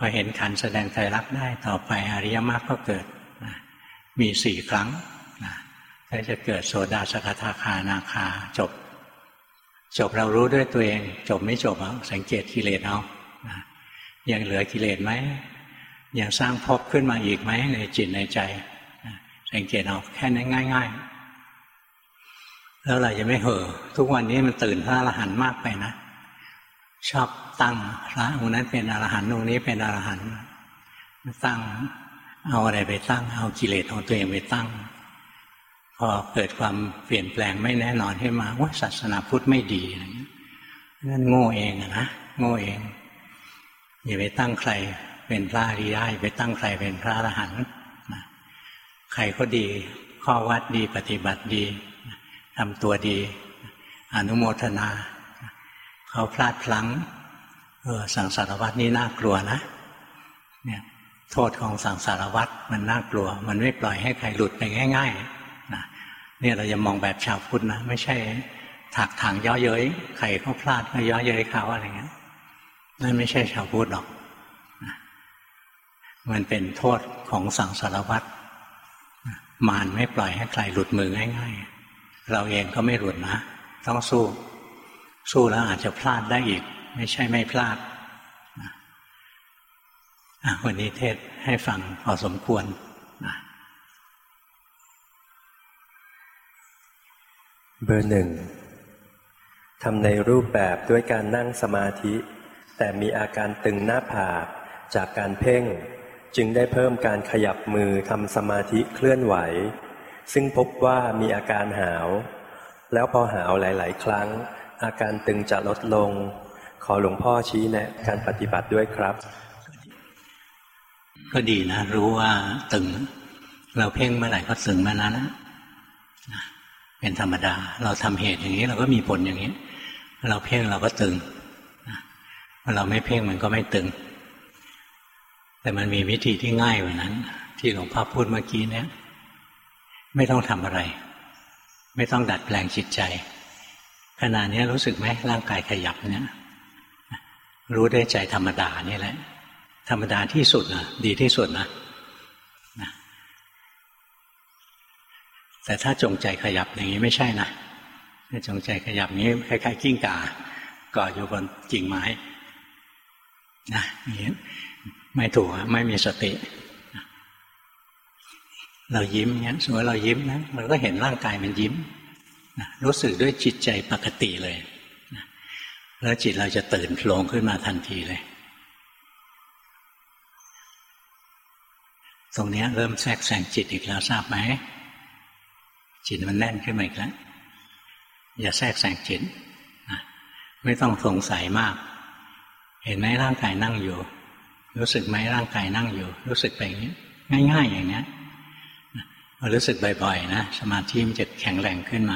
พอเห็นขันธ์แสดงไตรลักษณ์ได้ต่อไปอริยมรรคก็เกิดนะมีสี่ครั้งนะถ้าจะเกิดโสดาสกทาคาอนาคาจบจบเรารู้ด้วยตัวเองจบไม่จบเอาสังเกตกิเลสเอานะยังเหลือกิเลสไหมยังสร้างภพขึ้นมาอีกไหมในจิตในใจนะสังเกตเอาแค่นั้นง่ายๆแล้วเราจะไม่เห่อทุกวันนี้มันตื่นพระอรหันต์มากไปนะชอบตั้งพระองค์นั้นเป็นอรหันต์องค์นี้เป็นอรหันต์ตั้งเอาอะไรไปตั้งเอากิเลสของตัวเองไปตั้งพอเกิดความเปลี่ยนแปลงไม่แน่นอนขึ้นมาว่าศาสนาพุทธไม่ดีอะไรเงี้ยนั่นโง่เองนะโง่เองอย่าไปตั้งใครเป็นพระอริยะอย่าไปตั้งใครเป็นพระอรหันต์นะใครก็ดีข้อวัดดีปฏิบัติดีทำตัวดีอนุโมทนาเขาพลาดพลั้งเออสังสารวัฏนี่น่ากลัวนะเนี่ยโทษของสังสารวัฏมันน่ากลัวมันไม่ปล่อยให้ใครหลุดไปง่ายๆนะเนี่ยเราจะมองแบบชาวพุทธนะไม่ใช่ถักถางย่อเย้ยใครเขาพลาดก็ย่อเย้ยเขาอะไรเงี้ยนั่นไม่ใช่ชาวพุทธหรอกนะมันเป็นโทษของสังสารวัฏมารไม่ปล่อยให้ใครหลุดมือง่ายๆเราเองก็ไม่หลุดนะต้องสู้สู้แล้วอาจจะพลาดได้อีกไม่ใช่ไม่พลาดนะวันนี้เทศให้ฟังพอสมควรนะเบอร์หนึ่งทำในรูปแบบด้วยการนั่งสมาธิแต่มีอาการตึงหน้าผากจากการเพ่งจึงได้เพิ่มการขยับมือทำสมาธิเคลื่อนไหวซึ่งพบว่ามีอาการหาวแล้วพอหาวหลายๆครั้งอาการตึงจะลดลงขอหลวงพ่อชี้แนะการปฏิบัติด้วยครับก็ดีนะรู้ว่าตึงเราเพ่งเมื่อไหร่ก็ตึงเมื่อนั้นนะเป็นธรรมดาเราทำเหตุอย่างนี้เราก็มีผลอย่างนี้เราเพ่งเราก็ตึงนะเราไม่เพ่งมันก็ไม่ตึงแต่มันมีวิธีที่ง่ายกว่านั้นที่หลวงพ่อพูดเมื่อกี้เนี้ยไม่ต้องทำอะไรไม่ต้องดัดแปลงจิตใจขณะนี้รู้สึกไหมร่างกายขยับเนี่ยรู้ได้ใจธรรมดานี่แหละธรรมดาที่สุดนะดีที่สุดนะนะแต่ถ้าจงใจขยับอย่างนี้ไม่ใช่นะถ้าจงใจขยับนี้คล้ายๆกิ้งก่าเกาะอยู่บนกิ่งไม้นะนี่ไม่ถูกไม่มีสติเรายิ้มเนี้ยสมมติเรายิ้มนะเราก็เห็นร่างกายมันยิ้มนะรู้สึกด้วยจิตใจปกติเลยนะแล้วจิตเราจะตื่นโผล่ขึ้นมาทันทีเลยตรงนี้เริ่มแทรกแซงจิตอีกแล้วทราบไหมจิตมันแน่นขึ้นมาอีกแล้วอย่าแทรกแซงจิตนะไม่ต้องสงสัยมากเห็นไหมร่างกายนั่งอยู่รู้สึกไหมร่างกายนั่งอยู่รู้สึกไปอย่างนี้ง่ายๆอย่างนี้พอรู้สึกบ่อยๆนะสมาธิมันจะแข็งแรงขึ้นมา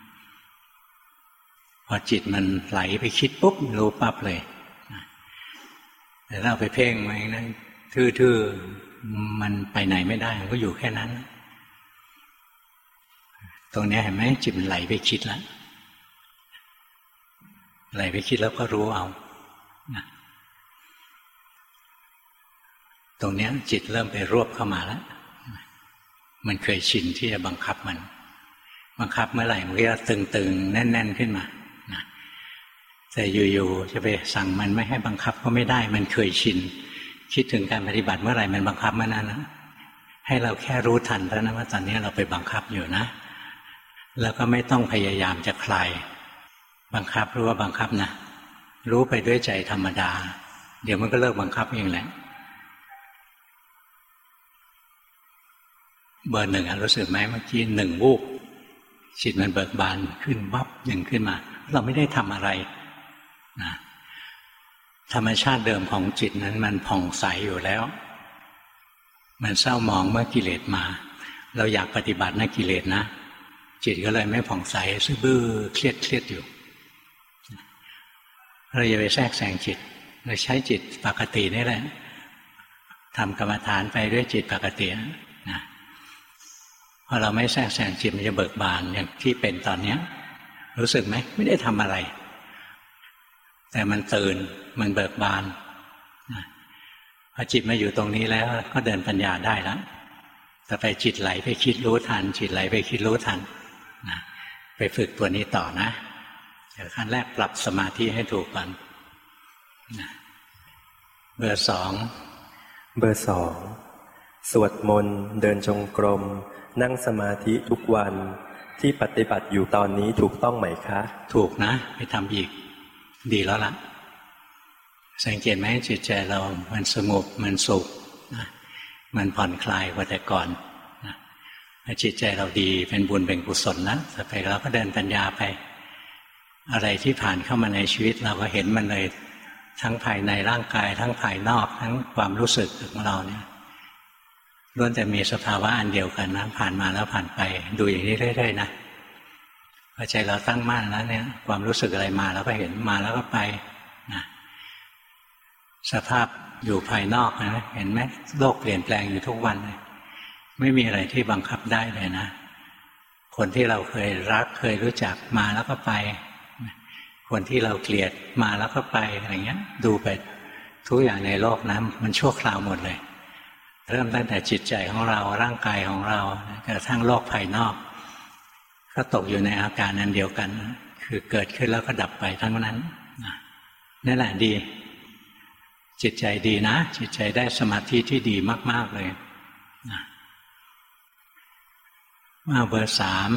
พอจิตมันไหลไปคิดปุ๊บรู้ปั๊บเลยแต่ถ้าเอาไปเพ่งไว้นะทื่อๆมันไปไหนไม่ได้มันก็อยู่แค่นั้นตรงนี้เห็นไหมจิตมันไหลไปคิดแล้วไหลไปคิดแล้วก็รู้เอานะตรงนี้จิตเริ่มไปรวบเข้ามาแล้วมันเคยชินที่จะบังคับมันบังคับเมื่อไหร่มันก็จะตึงๆแน่นๆขึ้นมานะแต่อยู่ๆจะไปสั่งมันไม่ให้บังคับก็ไม่ได้มันเคยชินคิดถึงการปฏิบัติเมื่อไหร่มันบังคับเมื่อนั้นนะให้เราแค่รู้ทันเท่านั้นว่าตอนนี้เราไปบังคับอยู่นะแล้วก็ไม่ต้องพยายามจะคลายบังคับรู้ว่าบังคับนะรู้ไปด้วยใจธรรมดาเดี๋ยวมันก็เลิกบังคับเองแหละเบอร์หนึ่งรู้สึกไหมเมื่อกี้หนึ่งวูบจิตมันเบิกบานขึ้นวับหนึ่งขึ้นมาเราไม่ได้ทำอะไรนะธรรมชาติเดิมของจิตนั้นมันผ่องใสอยู่แล้วมันเศร้าหมองเมื่อกิเลสมาเราอยากปฏิบัตินะกิเลสนะจิตก็เลยไม่ผ่องใสซื่อบื้อเครียดเครียดอยู่เราอย่าไปแทรกแซงจิตเราใช้จิตปกตินี่แหละทำกรรมฐานไปด้วยจิตปกตินะพอเราไม่แทรกแซงจิตมันจะเบิกบานอย่างที่เป็นตอนนี้รู้สึกไหมไม่ได้ทำอะไรแต่มันตื่นมันเบิกบานนะพอจิตมาอยู่ตรงนี้แล้วก็เดินปัญญาได้แล้วแต่ไปจิตไหลไปคิดรู้ทันจิตไหลไปคิดรู้ทันนะไปฝึกตัวนี้ต่อนะเดี๋ยวขั้นแรกปรับสมาธิให้ถูกก่อนนะเบอร์สองเบอร์สองสวดมนต์เดินจงกรมนั่งสมาธิทุกวันที่ปฏิบัติอยู่ตอนนี้ถูกต้องไหมคะถูกนะไปทำอีกดีแล้วล่ะสังเกตไหมจิตใจเรามันสงบมันสุขนะมันผ่อนคลายกว่าแต่ก่อนนะจิตใจเราดีเป็นบุญเป็นกุศลแล้วต่อไปเราก็เดินปัญญาไปอะไรที่ผ่านเข้ามาในชีวิตเราก็เห็นมันเลยทั้งภายในร่างกายทั้งภายนอกทั้งความรู้สึกของเราเนี่ยล้วนแต่มีสภาวะอันเดียวกันนะผ่านมาแล้วผ่านไปดูอย่างนี้เรื่อยๆนะพอใจเราตั้งมั่นแล้วเนี่ยความรู้สึกอะไรมาแล้วก็เห็นมาแล้วก็ไปนะสภาพอยู่ภายนอกนะเห็นไหมโลกเปลี่ยนแปลงอยู่ทุกวันเลยไม่มีอะไรที่บังคับได้เลยนะคนที่เราเคยรักเคยรู้จักมาแล้วก็ไปคนที่เราเกลียดมาแล้วก็ไปอะไรเงี้ยดูไปทุกอย่างในโลกนั้นมันชั่วคราวหมดเลยเริ่มตั้งแต่จิตใจของเราร่างกายของเรากระทั่งโลกภายนอกก็ตกอยู่ในอาการนั้นเดียวกันคือเกิดขึ้นแล้วก็ดับไปทั้งนั้นนั่นแหละดีจิตใจดีนะจิตใจได้สมาธิที่ดีมากๆเลยนะมาเบอร์สาม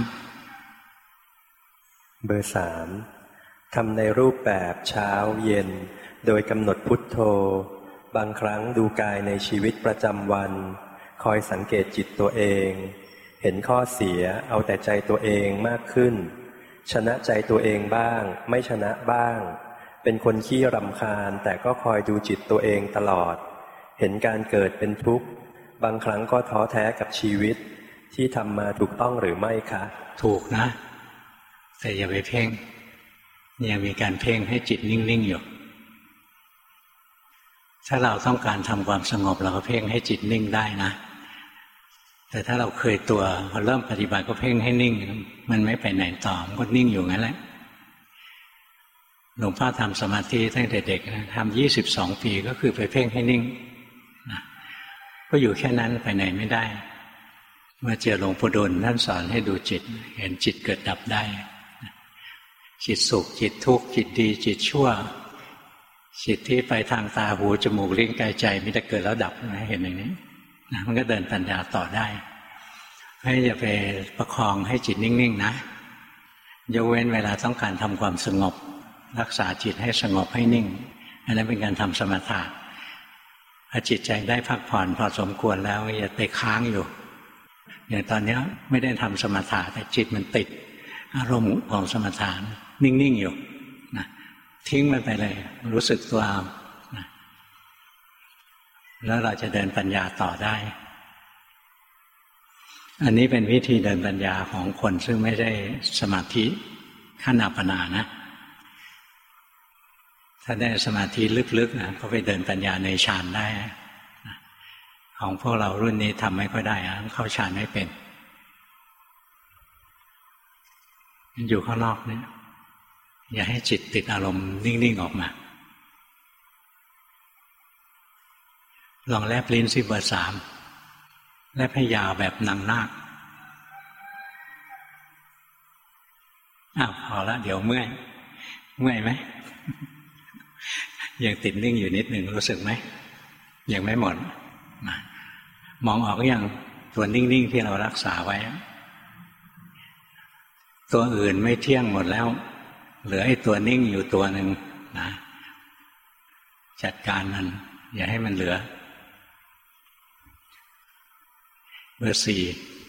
เบอร์สามทำในรูปแบบเช้าเย็นโดยกำหนดพุทโธบางครั้งดูกายในชีวิตประจำวันคอยสังเกตจิตตัวเองเห็นข้อเสียเอาแต่ใจตัวเองมากขึ้นชนะใจตัวเองบ้างไม่ชนะบ้างเป็นคนขี้รำคาญแต่ก็คอยดูจิตตัวเองตลอดเห็นการเกิดเป็นทุกข์บางครั้งก็ท้อแท้กับชีวิตที่ทำมาถูกต้องหรือไม่คะถูกนะแต่อย่าไปเพ่งยังมีการเพ่งให้จิตนิ่งๆอยู่ถ้าเราต้องการทำความสงบเราก็เพ่งให้จิตนิ่งได้นะแต่ถ้าเราเคยตัวพอเริ่มปฏิบัติก็เพ่งให้นิ่งมันไม่ไปไหนต่อมันก็นิ่งอยู่งั้นแหละหลวงพ่อทำสมาธิตั้งแต่เด็กนะทำยี่สิบสองปีก็คือไปเพ่งให้นิ่งนะก็อยู่แค่นั้นไปไหนไม่ได้เมื่อเจอหลวงปู่ดูลท่านสอนให้ดูจิตเห็นจิตเกิดดับได้จิตสุขจิตทุกข์จิตดีจิตชั่วจิตที่ไปทางตาหูจมูกลิ้นกายใจมีแต่เกิดแล้วดับนะเห็นอย่างนี้นะมันก็เดินปัญญาต่อได้ให้อย่าไปประคองให้จิตนิ่งๆนะยกเว้นเวลาต้องการทำความสงบรักษาจิตให้สงบให้นิ่งอันนั้นเป็นการทำสมถะพอจิตใจได้พักผ่อนพอสมควรแล้วอย่าไปค้างอยู่อย่างตอนนี้ไม่ได้ทำสมถะแต่จิตมันติดอารมณ์ของสมถะนิ่งๆอยู่นะทิ้งมันไปเลยรู้สึกตัวเอานะแล้วเราจะเดินปัญญาต่อได้อันนี้เป็นวิธีเดินปัญญาของคนซึ่งไม่ได้สมาธิขั้นอัปปนานะถ้าได้สมาธิลึกๆนะก็ไปเดินปัญญาในฌานได้ของพวกเรารุ่นนี้ทำไม่ค่อยได้นะเข้าฌานไม่เป็นอยู่ข้างนอกเนี่ยอย่าให้จิตติดอารมณ์นิ่งๆออกมาลองแลบลิ้นสิเบอร์สามแลบให้ยาวแบบนางนาคอ้าวพอละเดี๋ยวเมื่อยเมื่อยไหมยังติดนิ่งอยู่นิดหนึ่งรู้สึกไหมยังไม่หมดมองออกอย่างตัวนิ่งๆที่เรารักษาไว้ตัวอื่นไม่เที่ยงหมดแล้วเหลือไอ้ตัวนิ่งอยู่ตัวหนึ่งนะจัดการมันอย่าให้มันเหลือเบอร์สี่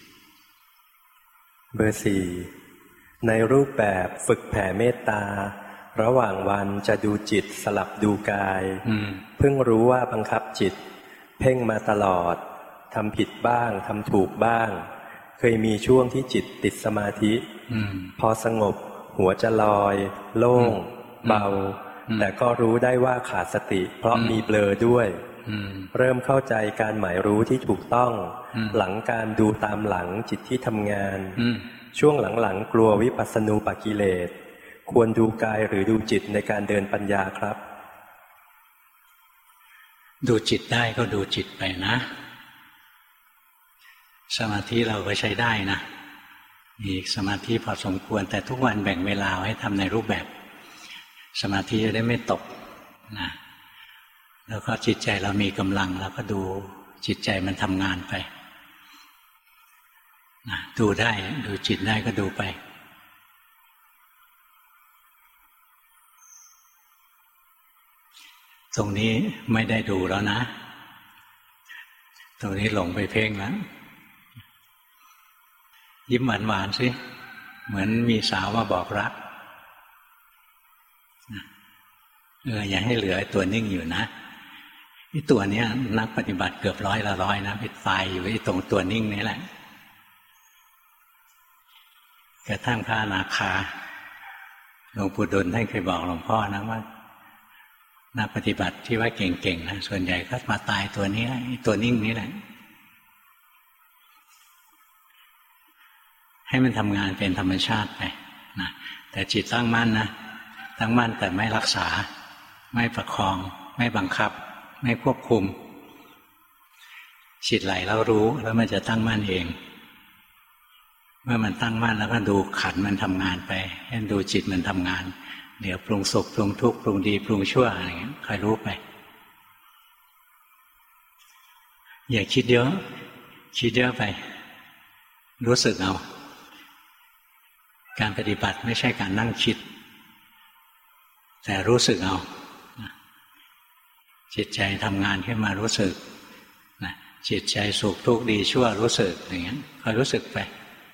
เบอร์สี่ในรูปแบบฝึกแผ่เมตตาระหว่างวันจะดูจิตสลับดูกายเพิ่งรู้ว่าบังคับจิตเพ่งมาตลอดทำผิดบ้างทำถูกบ้างเคยมีช่วงที่จิตติดสมาธิพอสงบหัวจะลอยโล่งเบาแต่ก็รู้ได้ว่าขาดสติเพราะมีเบลอด้วยเริ่มเข้าใจการหมายรู้ที่ถูกต้องหลังการดูตามหลังจิตที่ทำงานช่วงหลังๆกลัววิปัสสนูปกิเลสควรดูกายหรือดูจิตในการเดินปัญญาครับดูจิตได้ก็ดูจิตไปนะสมาธิเราก็ใช้ได้นะมีสมาธิพอสมควรแต่ทุกวันแบ่งเวลาให้ทำในรูปแบบสมาธิจะได้ไม่ตกนะแล้วก็จิตใจเรามีกำลังแล้วก็ดูจิตใจมันทำงานไปนะดูได้ดูจิตได้ก็ดูไปตรงนี้ไม่ได้ดูแล้วนะตรงนี้หลงไปเพ่งแล้วยิ้มหวานๆสิเหมือนมีสาวมาบอกรักเอออย่าให้เหลือตัวนิ่งอยู่นะไอ้ตัวเนี้ยนักปฏิบัติเกือบร้อยละร้อยนะไปตายอยู่ไอ้ตรงตัวนิ่งนี้แหละกระทั่งพระอนาคาหลวงปู่ดุลท่านเคยบอกหลวงพ่อนะว่านักปฏิบัติที่ว่าเก่งๆนะส่วนใหญ่ก็มาตายตัวนี้ไอ้ตัวนิ่งนี้แหละให้มันทำงานเป็นธรรมชาติไปนะแต่จิตตั้งมั่นนะตั้งมั่นแต่ไม่รักษาไม่ประคองไม่บังคับไม่ควบคุมจิตไหลแล้วรู้แล้วมันจะตั้งมั่นเองเมื่อมันตั้งมั่นแล้วก็ดูขันมันทำงานไปให้ดูจิตมันทำงานเดี๋ยวปรุงสุขปรุงทุกข์ปรุงดีปรุงชั่วอะไรอย่างเงี้ยคอยรู้ไปอย่าคิดเยอะคิดเยอะไปรู้สึกเอาการปฏิบัติไม่ใช่การนั่งคิดแต่รู้สึกเอาจิตใจทำงานขึ้นมารู้สึกจิตใจสุขทุกข์ดีชั่วรู้สึกอย่างเงี้ยคอยรู้สึกไป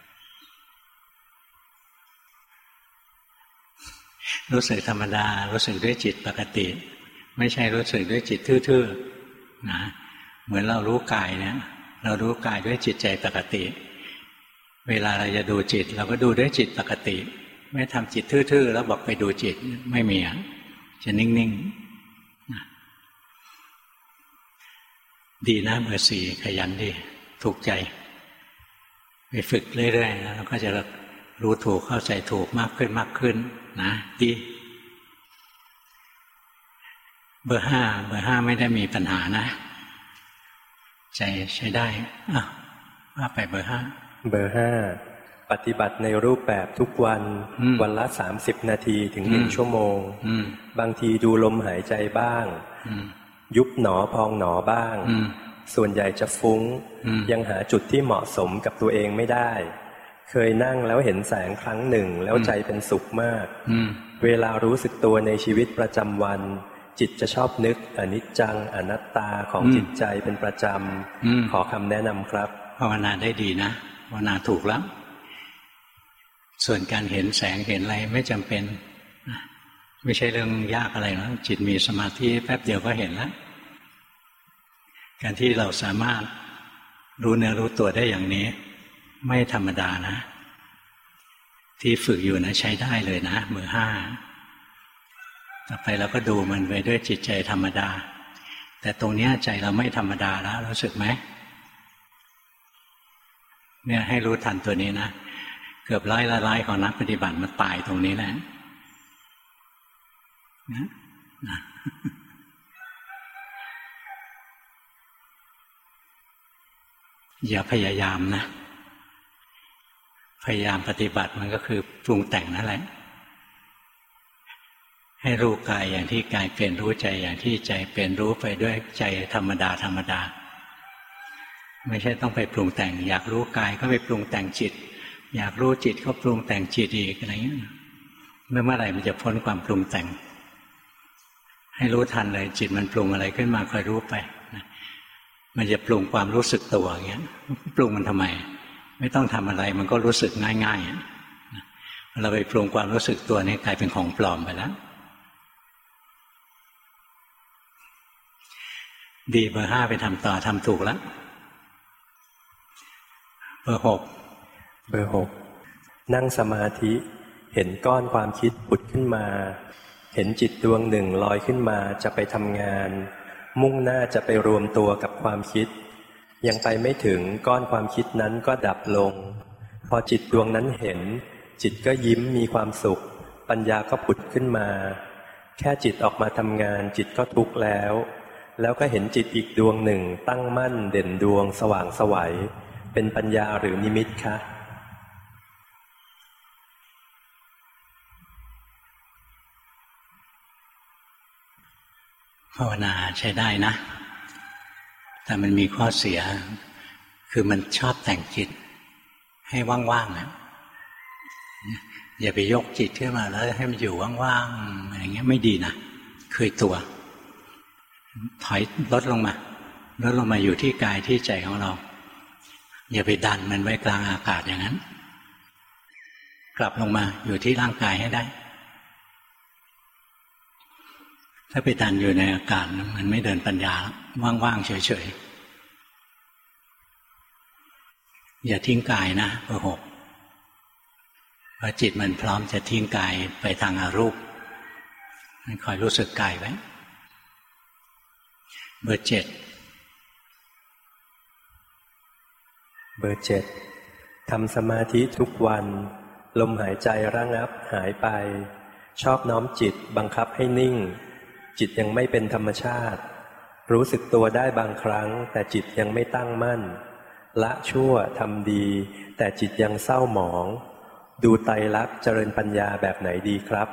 รู้สึกธรรมดารู้สึกด้วยจิตปกติไม่ใช่รู้สึกด้วยจิตทื่อๆนะเหมือนเรารู้กายเนี่ยเรารู้กายด้วยจิตใจปกติเวลาเราจะดูจิตเราก็ดูด้วยจิตปกติไม่ทำจิตทื่อๆแล้วบอกไปดูจิตไม่มีอ่ะจะนิ่งๆนะดีนะเบอร์สี่ขยันดีถูกใจไปฝึกเรื่อยๆแล้วก็จะรู้ถูกเข้าใจถูกมากขึ้นมากขึ้นนะดีเบอร์ห้าเบอร์ห้าไม่ได้มีปัญหานะใจใช้ได้อ่ะว่าไปเบอร์ห้าเบอร์ห้าปฏิบัติในรูปแบบทุกวันวันละสามสิบนาทีถึงหนึ่งชั่วโมงบางทีดูลมหายใจบ้างยุบหนอพองหนอบ้างส่วนใหญ่จะฟุ้งยังหาจุดที่เหมาะสมกับตัวเองไม่ได้เคยนั่งแล้วเห็นแสงครั้งหนึ่งแล้วใจเป็นสุขมากเวลารู้สึกตัวในชีวิตประจำวันจิตจะชอบนึกอนิจจังอนัตตาของจิตใจเป็นประจำขอคำแนะนำครับภาวนาได้ดีนะภาวนาถูกแล้วส่วนการเห็นแสงเห็นอะไรไม่จำเป็นไม่ใช่เรื่องยากอะไรนะจิตมีสมาธิแป๊บเดียวก็เห็นแล้วการที่เราสามารถรู้เนื้อรู้ตัวได้อย่างนี้ไม่ธรรมดานะที่ฝึกอยู่นะใช้ได้เลยนะมือห้าต่อไปเราก็ดูมันไปด้วยจิตใจธรรมดาแต่ตรงนี้ใจเราไม่ธรรมดาแล้วรู้สึกไหมเนี่ยให้รู้ทันตัวนี้นะเกือบร้อยละร้อยของนักปฏิบัติมันตายตรงนี้แหละนะนะอย่าพยายามนะพยายามปฏิบัติมันก็คือปรุงแต่งนั่นแหละให้รู้กายอย่างที่กายเป็นรู้ใจอย่างที่ใจเป็นรู้ไปด้วยใจธรรมดาธรรมดาไม่ใช่ต้องไปปรุงแต่งอยากรู้กายก็ไปปรุงแต่งจิตอยากรู้จิตก็ปรุงแต่งจิตอีกอะไรเงี้ยเมื่อเมื่อไหร่มันจะพ้นความปรุงแต่งให้รู้ทันเลยจิตมันปรุงอะไรขึ้นมาคอยรู้ไปนะมันจะปรุงความรู้สึกตัวอย่างเงี้ยปรุงมันทำไมไม่ต้องทำอะไรมันก็รู้สึกง่ายๆเราไปปรุงความรู้สึกตัวนี้กลายเป็นของปลอมไปแล้วดีเบอร์ห้าไปทำต่อทำถูกแล้วเบอร์หกเบอร์หกนั่งสมาธิเห็นก้อนความคิดผุดขึ้นมาเห็นจิตดวงหนึ่งลอยขึ้นมาจะไปทำงานมุ่งหน้าจะไปรวมตัวกับความคิดยังไปไม่ถึงก้อนความคิดนั้นก็ดับลงพอจิตดวงนั้นเห็นจิตก็ยิ้มมีความสุขปัญญาก็ผุดขึ้นมาแค่จิตออกมาทำงานจิตก็ทุกข์แล้วแล้วก็เห็นจิตอีกดวงหนึ่งตั้งมั่นเด่นดวงสว่างไสวเป็นปัญญาหรือนิมิตคะภาวนาใช้ได้นะแต่มันมีข้อเสียคือมันชอบแต่งจิตให้ว่างๆนะอย่าไปยกจิตขึ้นมาแล้วให้มันอยู่ว่างๆอะไรเงี้ยไม่ดีนะเคยตัวถอยลดลงมาลดลงมาอยู่ที่กายที่ใจของเราอย่าไปดันมันไว้กลางอากาศอย่างนั้นกลับลงมาอยู่ที่ร่างกายให้ได้ถ้าไปดันอยู่ในอากาศมันไม่เดินปัญญาว่างๆเฉยๆอย่าทิ้งกายนะเบอร์หกพอจิตมันพร้อมจะทิ้งกายไปทางอรูปให้คอยรู้สึกกายไว้เบอร์เจ็ดเบอร์เจ็ดทำสมาธิทุกวันลมหายใจระงับหายไปชอบน้อมจิตบังคับให้นิ่งจิตยังไม่เป็นธรรมชาติรู้สึกตัวได้บางครั้งแต่จิตยังไม่ตั้งมั่นละชั่วทำดีแต่จิตยังเศร้าหมองดูไตรลักษณ์เจริญปัญญาแบบไหนดีครับ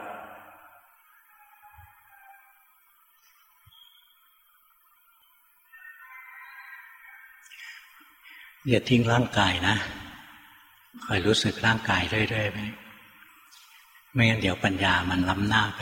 อย่าทิ้งร่างกายนะคอยรู้สึกร่างกายเรื่อยๆไปไม่งั้นเดี๋ยวปัญญามันล้ำหน้าไป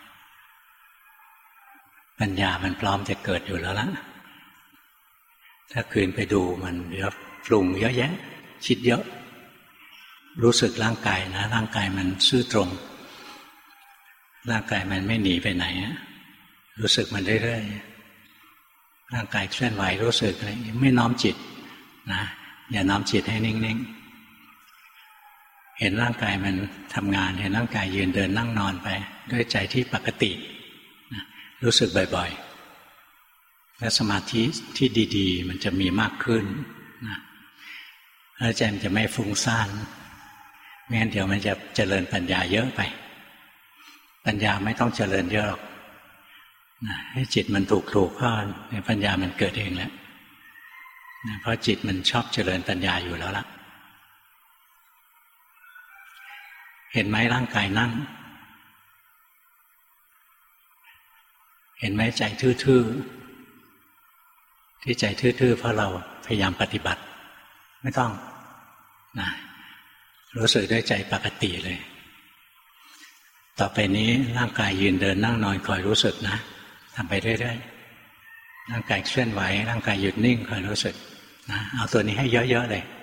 ปัญญามันพร้อมจะเกิดอยู่แล้วล่ะถ้าคืนไปดูมันเดี๋ยวปรุงเยอะแยะคิดเยอะรู้สึกร่างกายนะร่างกายมันซื่อตรงร่างกายมันไม่หนีไปไหนรู้สึกมันเรื่อยๆร่างกายเคลื่อนไหวรู้สึกอะไรไม่น้อมจิตนะอย่าน้อมจิตให้นิ่งๆเห็นร่างกายมันทำงานเห็นร่างกายยืนเดินนั่งนอนไปด้วยใจที่ปกตินะรู้สึกบ่อยๆและสมาธิที่ดีๆมันจะมีมากขึ้นนะแล้วใจมันจะไม่ฟุ้งซ่านไม่งั้นเดี๋ยวมันจะเจริญปัญญาเยอะไปปัญญาไม่ต้องเจริญเยอะหรอกนะให้จิตมันถูกถูกข้อในปัญญามันเกิดเองแล้วนะเพราะจิตมันชอบเจริญปัญญาอยู่แล้วล่ะเห็นไหมร่างกายนั่งเห็นไหมใจทื่อๆที่ใจทื่อๆเพราะเราพยายามปฏิบัติไม่ต้องนะรู้สึกด้วยใจปกติเลยต่อไปนี้ร่างกายยืนเดินนั่งนอนคอยรู้สึกนะทำไปเรื่อยๆร่างกายเคลื่อนไหวร่างกายหยุดนิ่งคอยรู้สึกนะเอาตัวนี้ให้เยอะๆเลย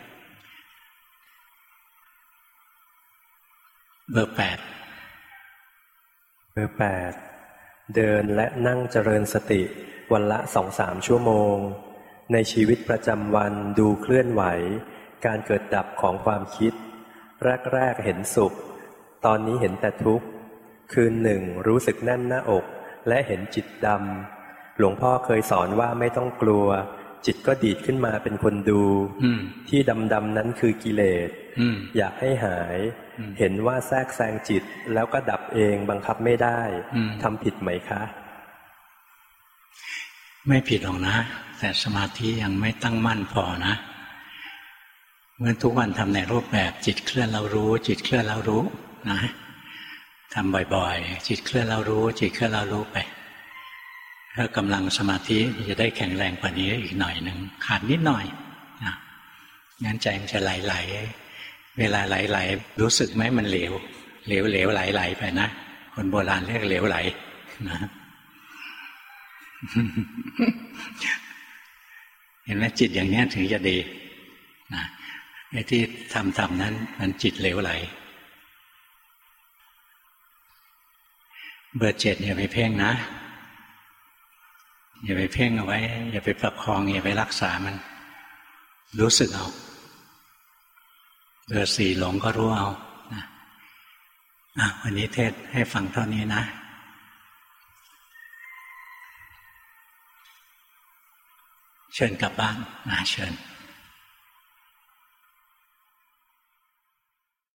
เบอร์แปดเบอร์แปดเดินและนั่งเจริญสติวันละสองสามชั่วโมงในชีวิตประจำวันดูเคลื่อนไหวการเกิดดับของความคิดแรกๆเห็นสุขตอนนี้เห็นแต่ทุกข์คืนหนึ่งรู้สึกแน่นหน้าอกและเห็นจิตดำหลวงพ่อเคยสอนว่าไม่ต้องกลัวจิตก็ดีดขึ้นมาเป็นคนดูที่ดำๆนั้นคือกิเลสอยากให้หายเห็นว่าแทรกแซงจิตแล้วก็ดับเองบังคับไม่ได้ทำผิดไหมคะไม่ผิดหรอกนะแต่สมาธิยังไม่ตั้งมั่นพอนะเมื่อทุกวันทำในรูปแบบจิตเคลื่อนเรารู้จิตเคลื่อนเรารู้นะทำบ่อยๆจิตเคลื่อนเรารู้จิตเคลื่อนเรารู้ไปถ้ากำลังสมาธิจะได้แข็งแรงกว่านี้อีกหน่อยหนึ่งขาดนิดหน่อยนะงั้นใจมันจะไหลๆเวลาไหลๆรู้สึกไหมมันเหลวเหลวเหลวไหลๆไปนะคนโบราณเรียกเหลวไหลนะ เห็นไหมจิตอย่างนี้ถึงจะดีนะไอ้ที่ทำทำนั้นมันจิตเหลวไหลเบอร์เจ็ดอย่าไปเพ่งนะอย่าไปเพ่งเอาไว้อย่าไปประคองอย่าไปรักษามันรู้สึกเอาเบอร์สี่หลงก็รู้เอานะอ่ะวันนี้เทศให้ฟังเท่านี้นะเชิญกลับบ้านนะเชิญ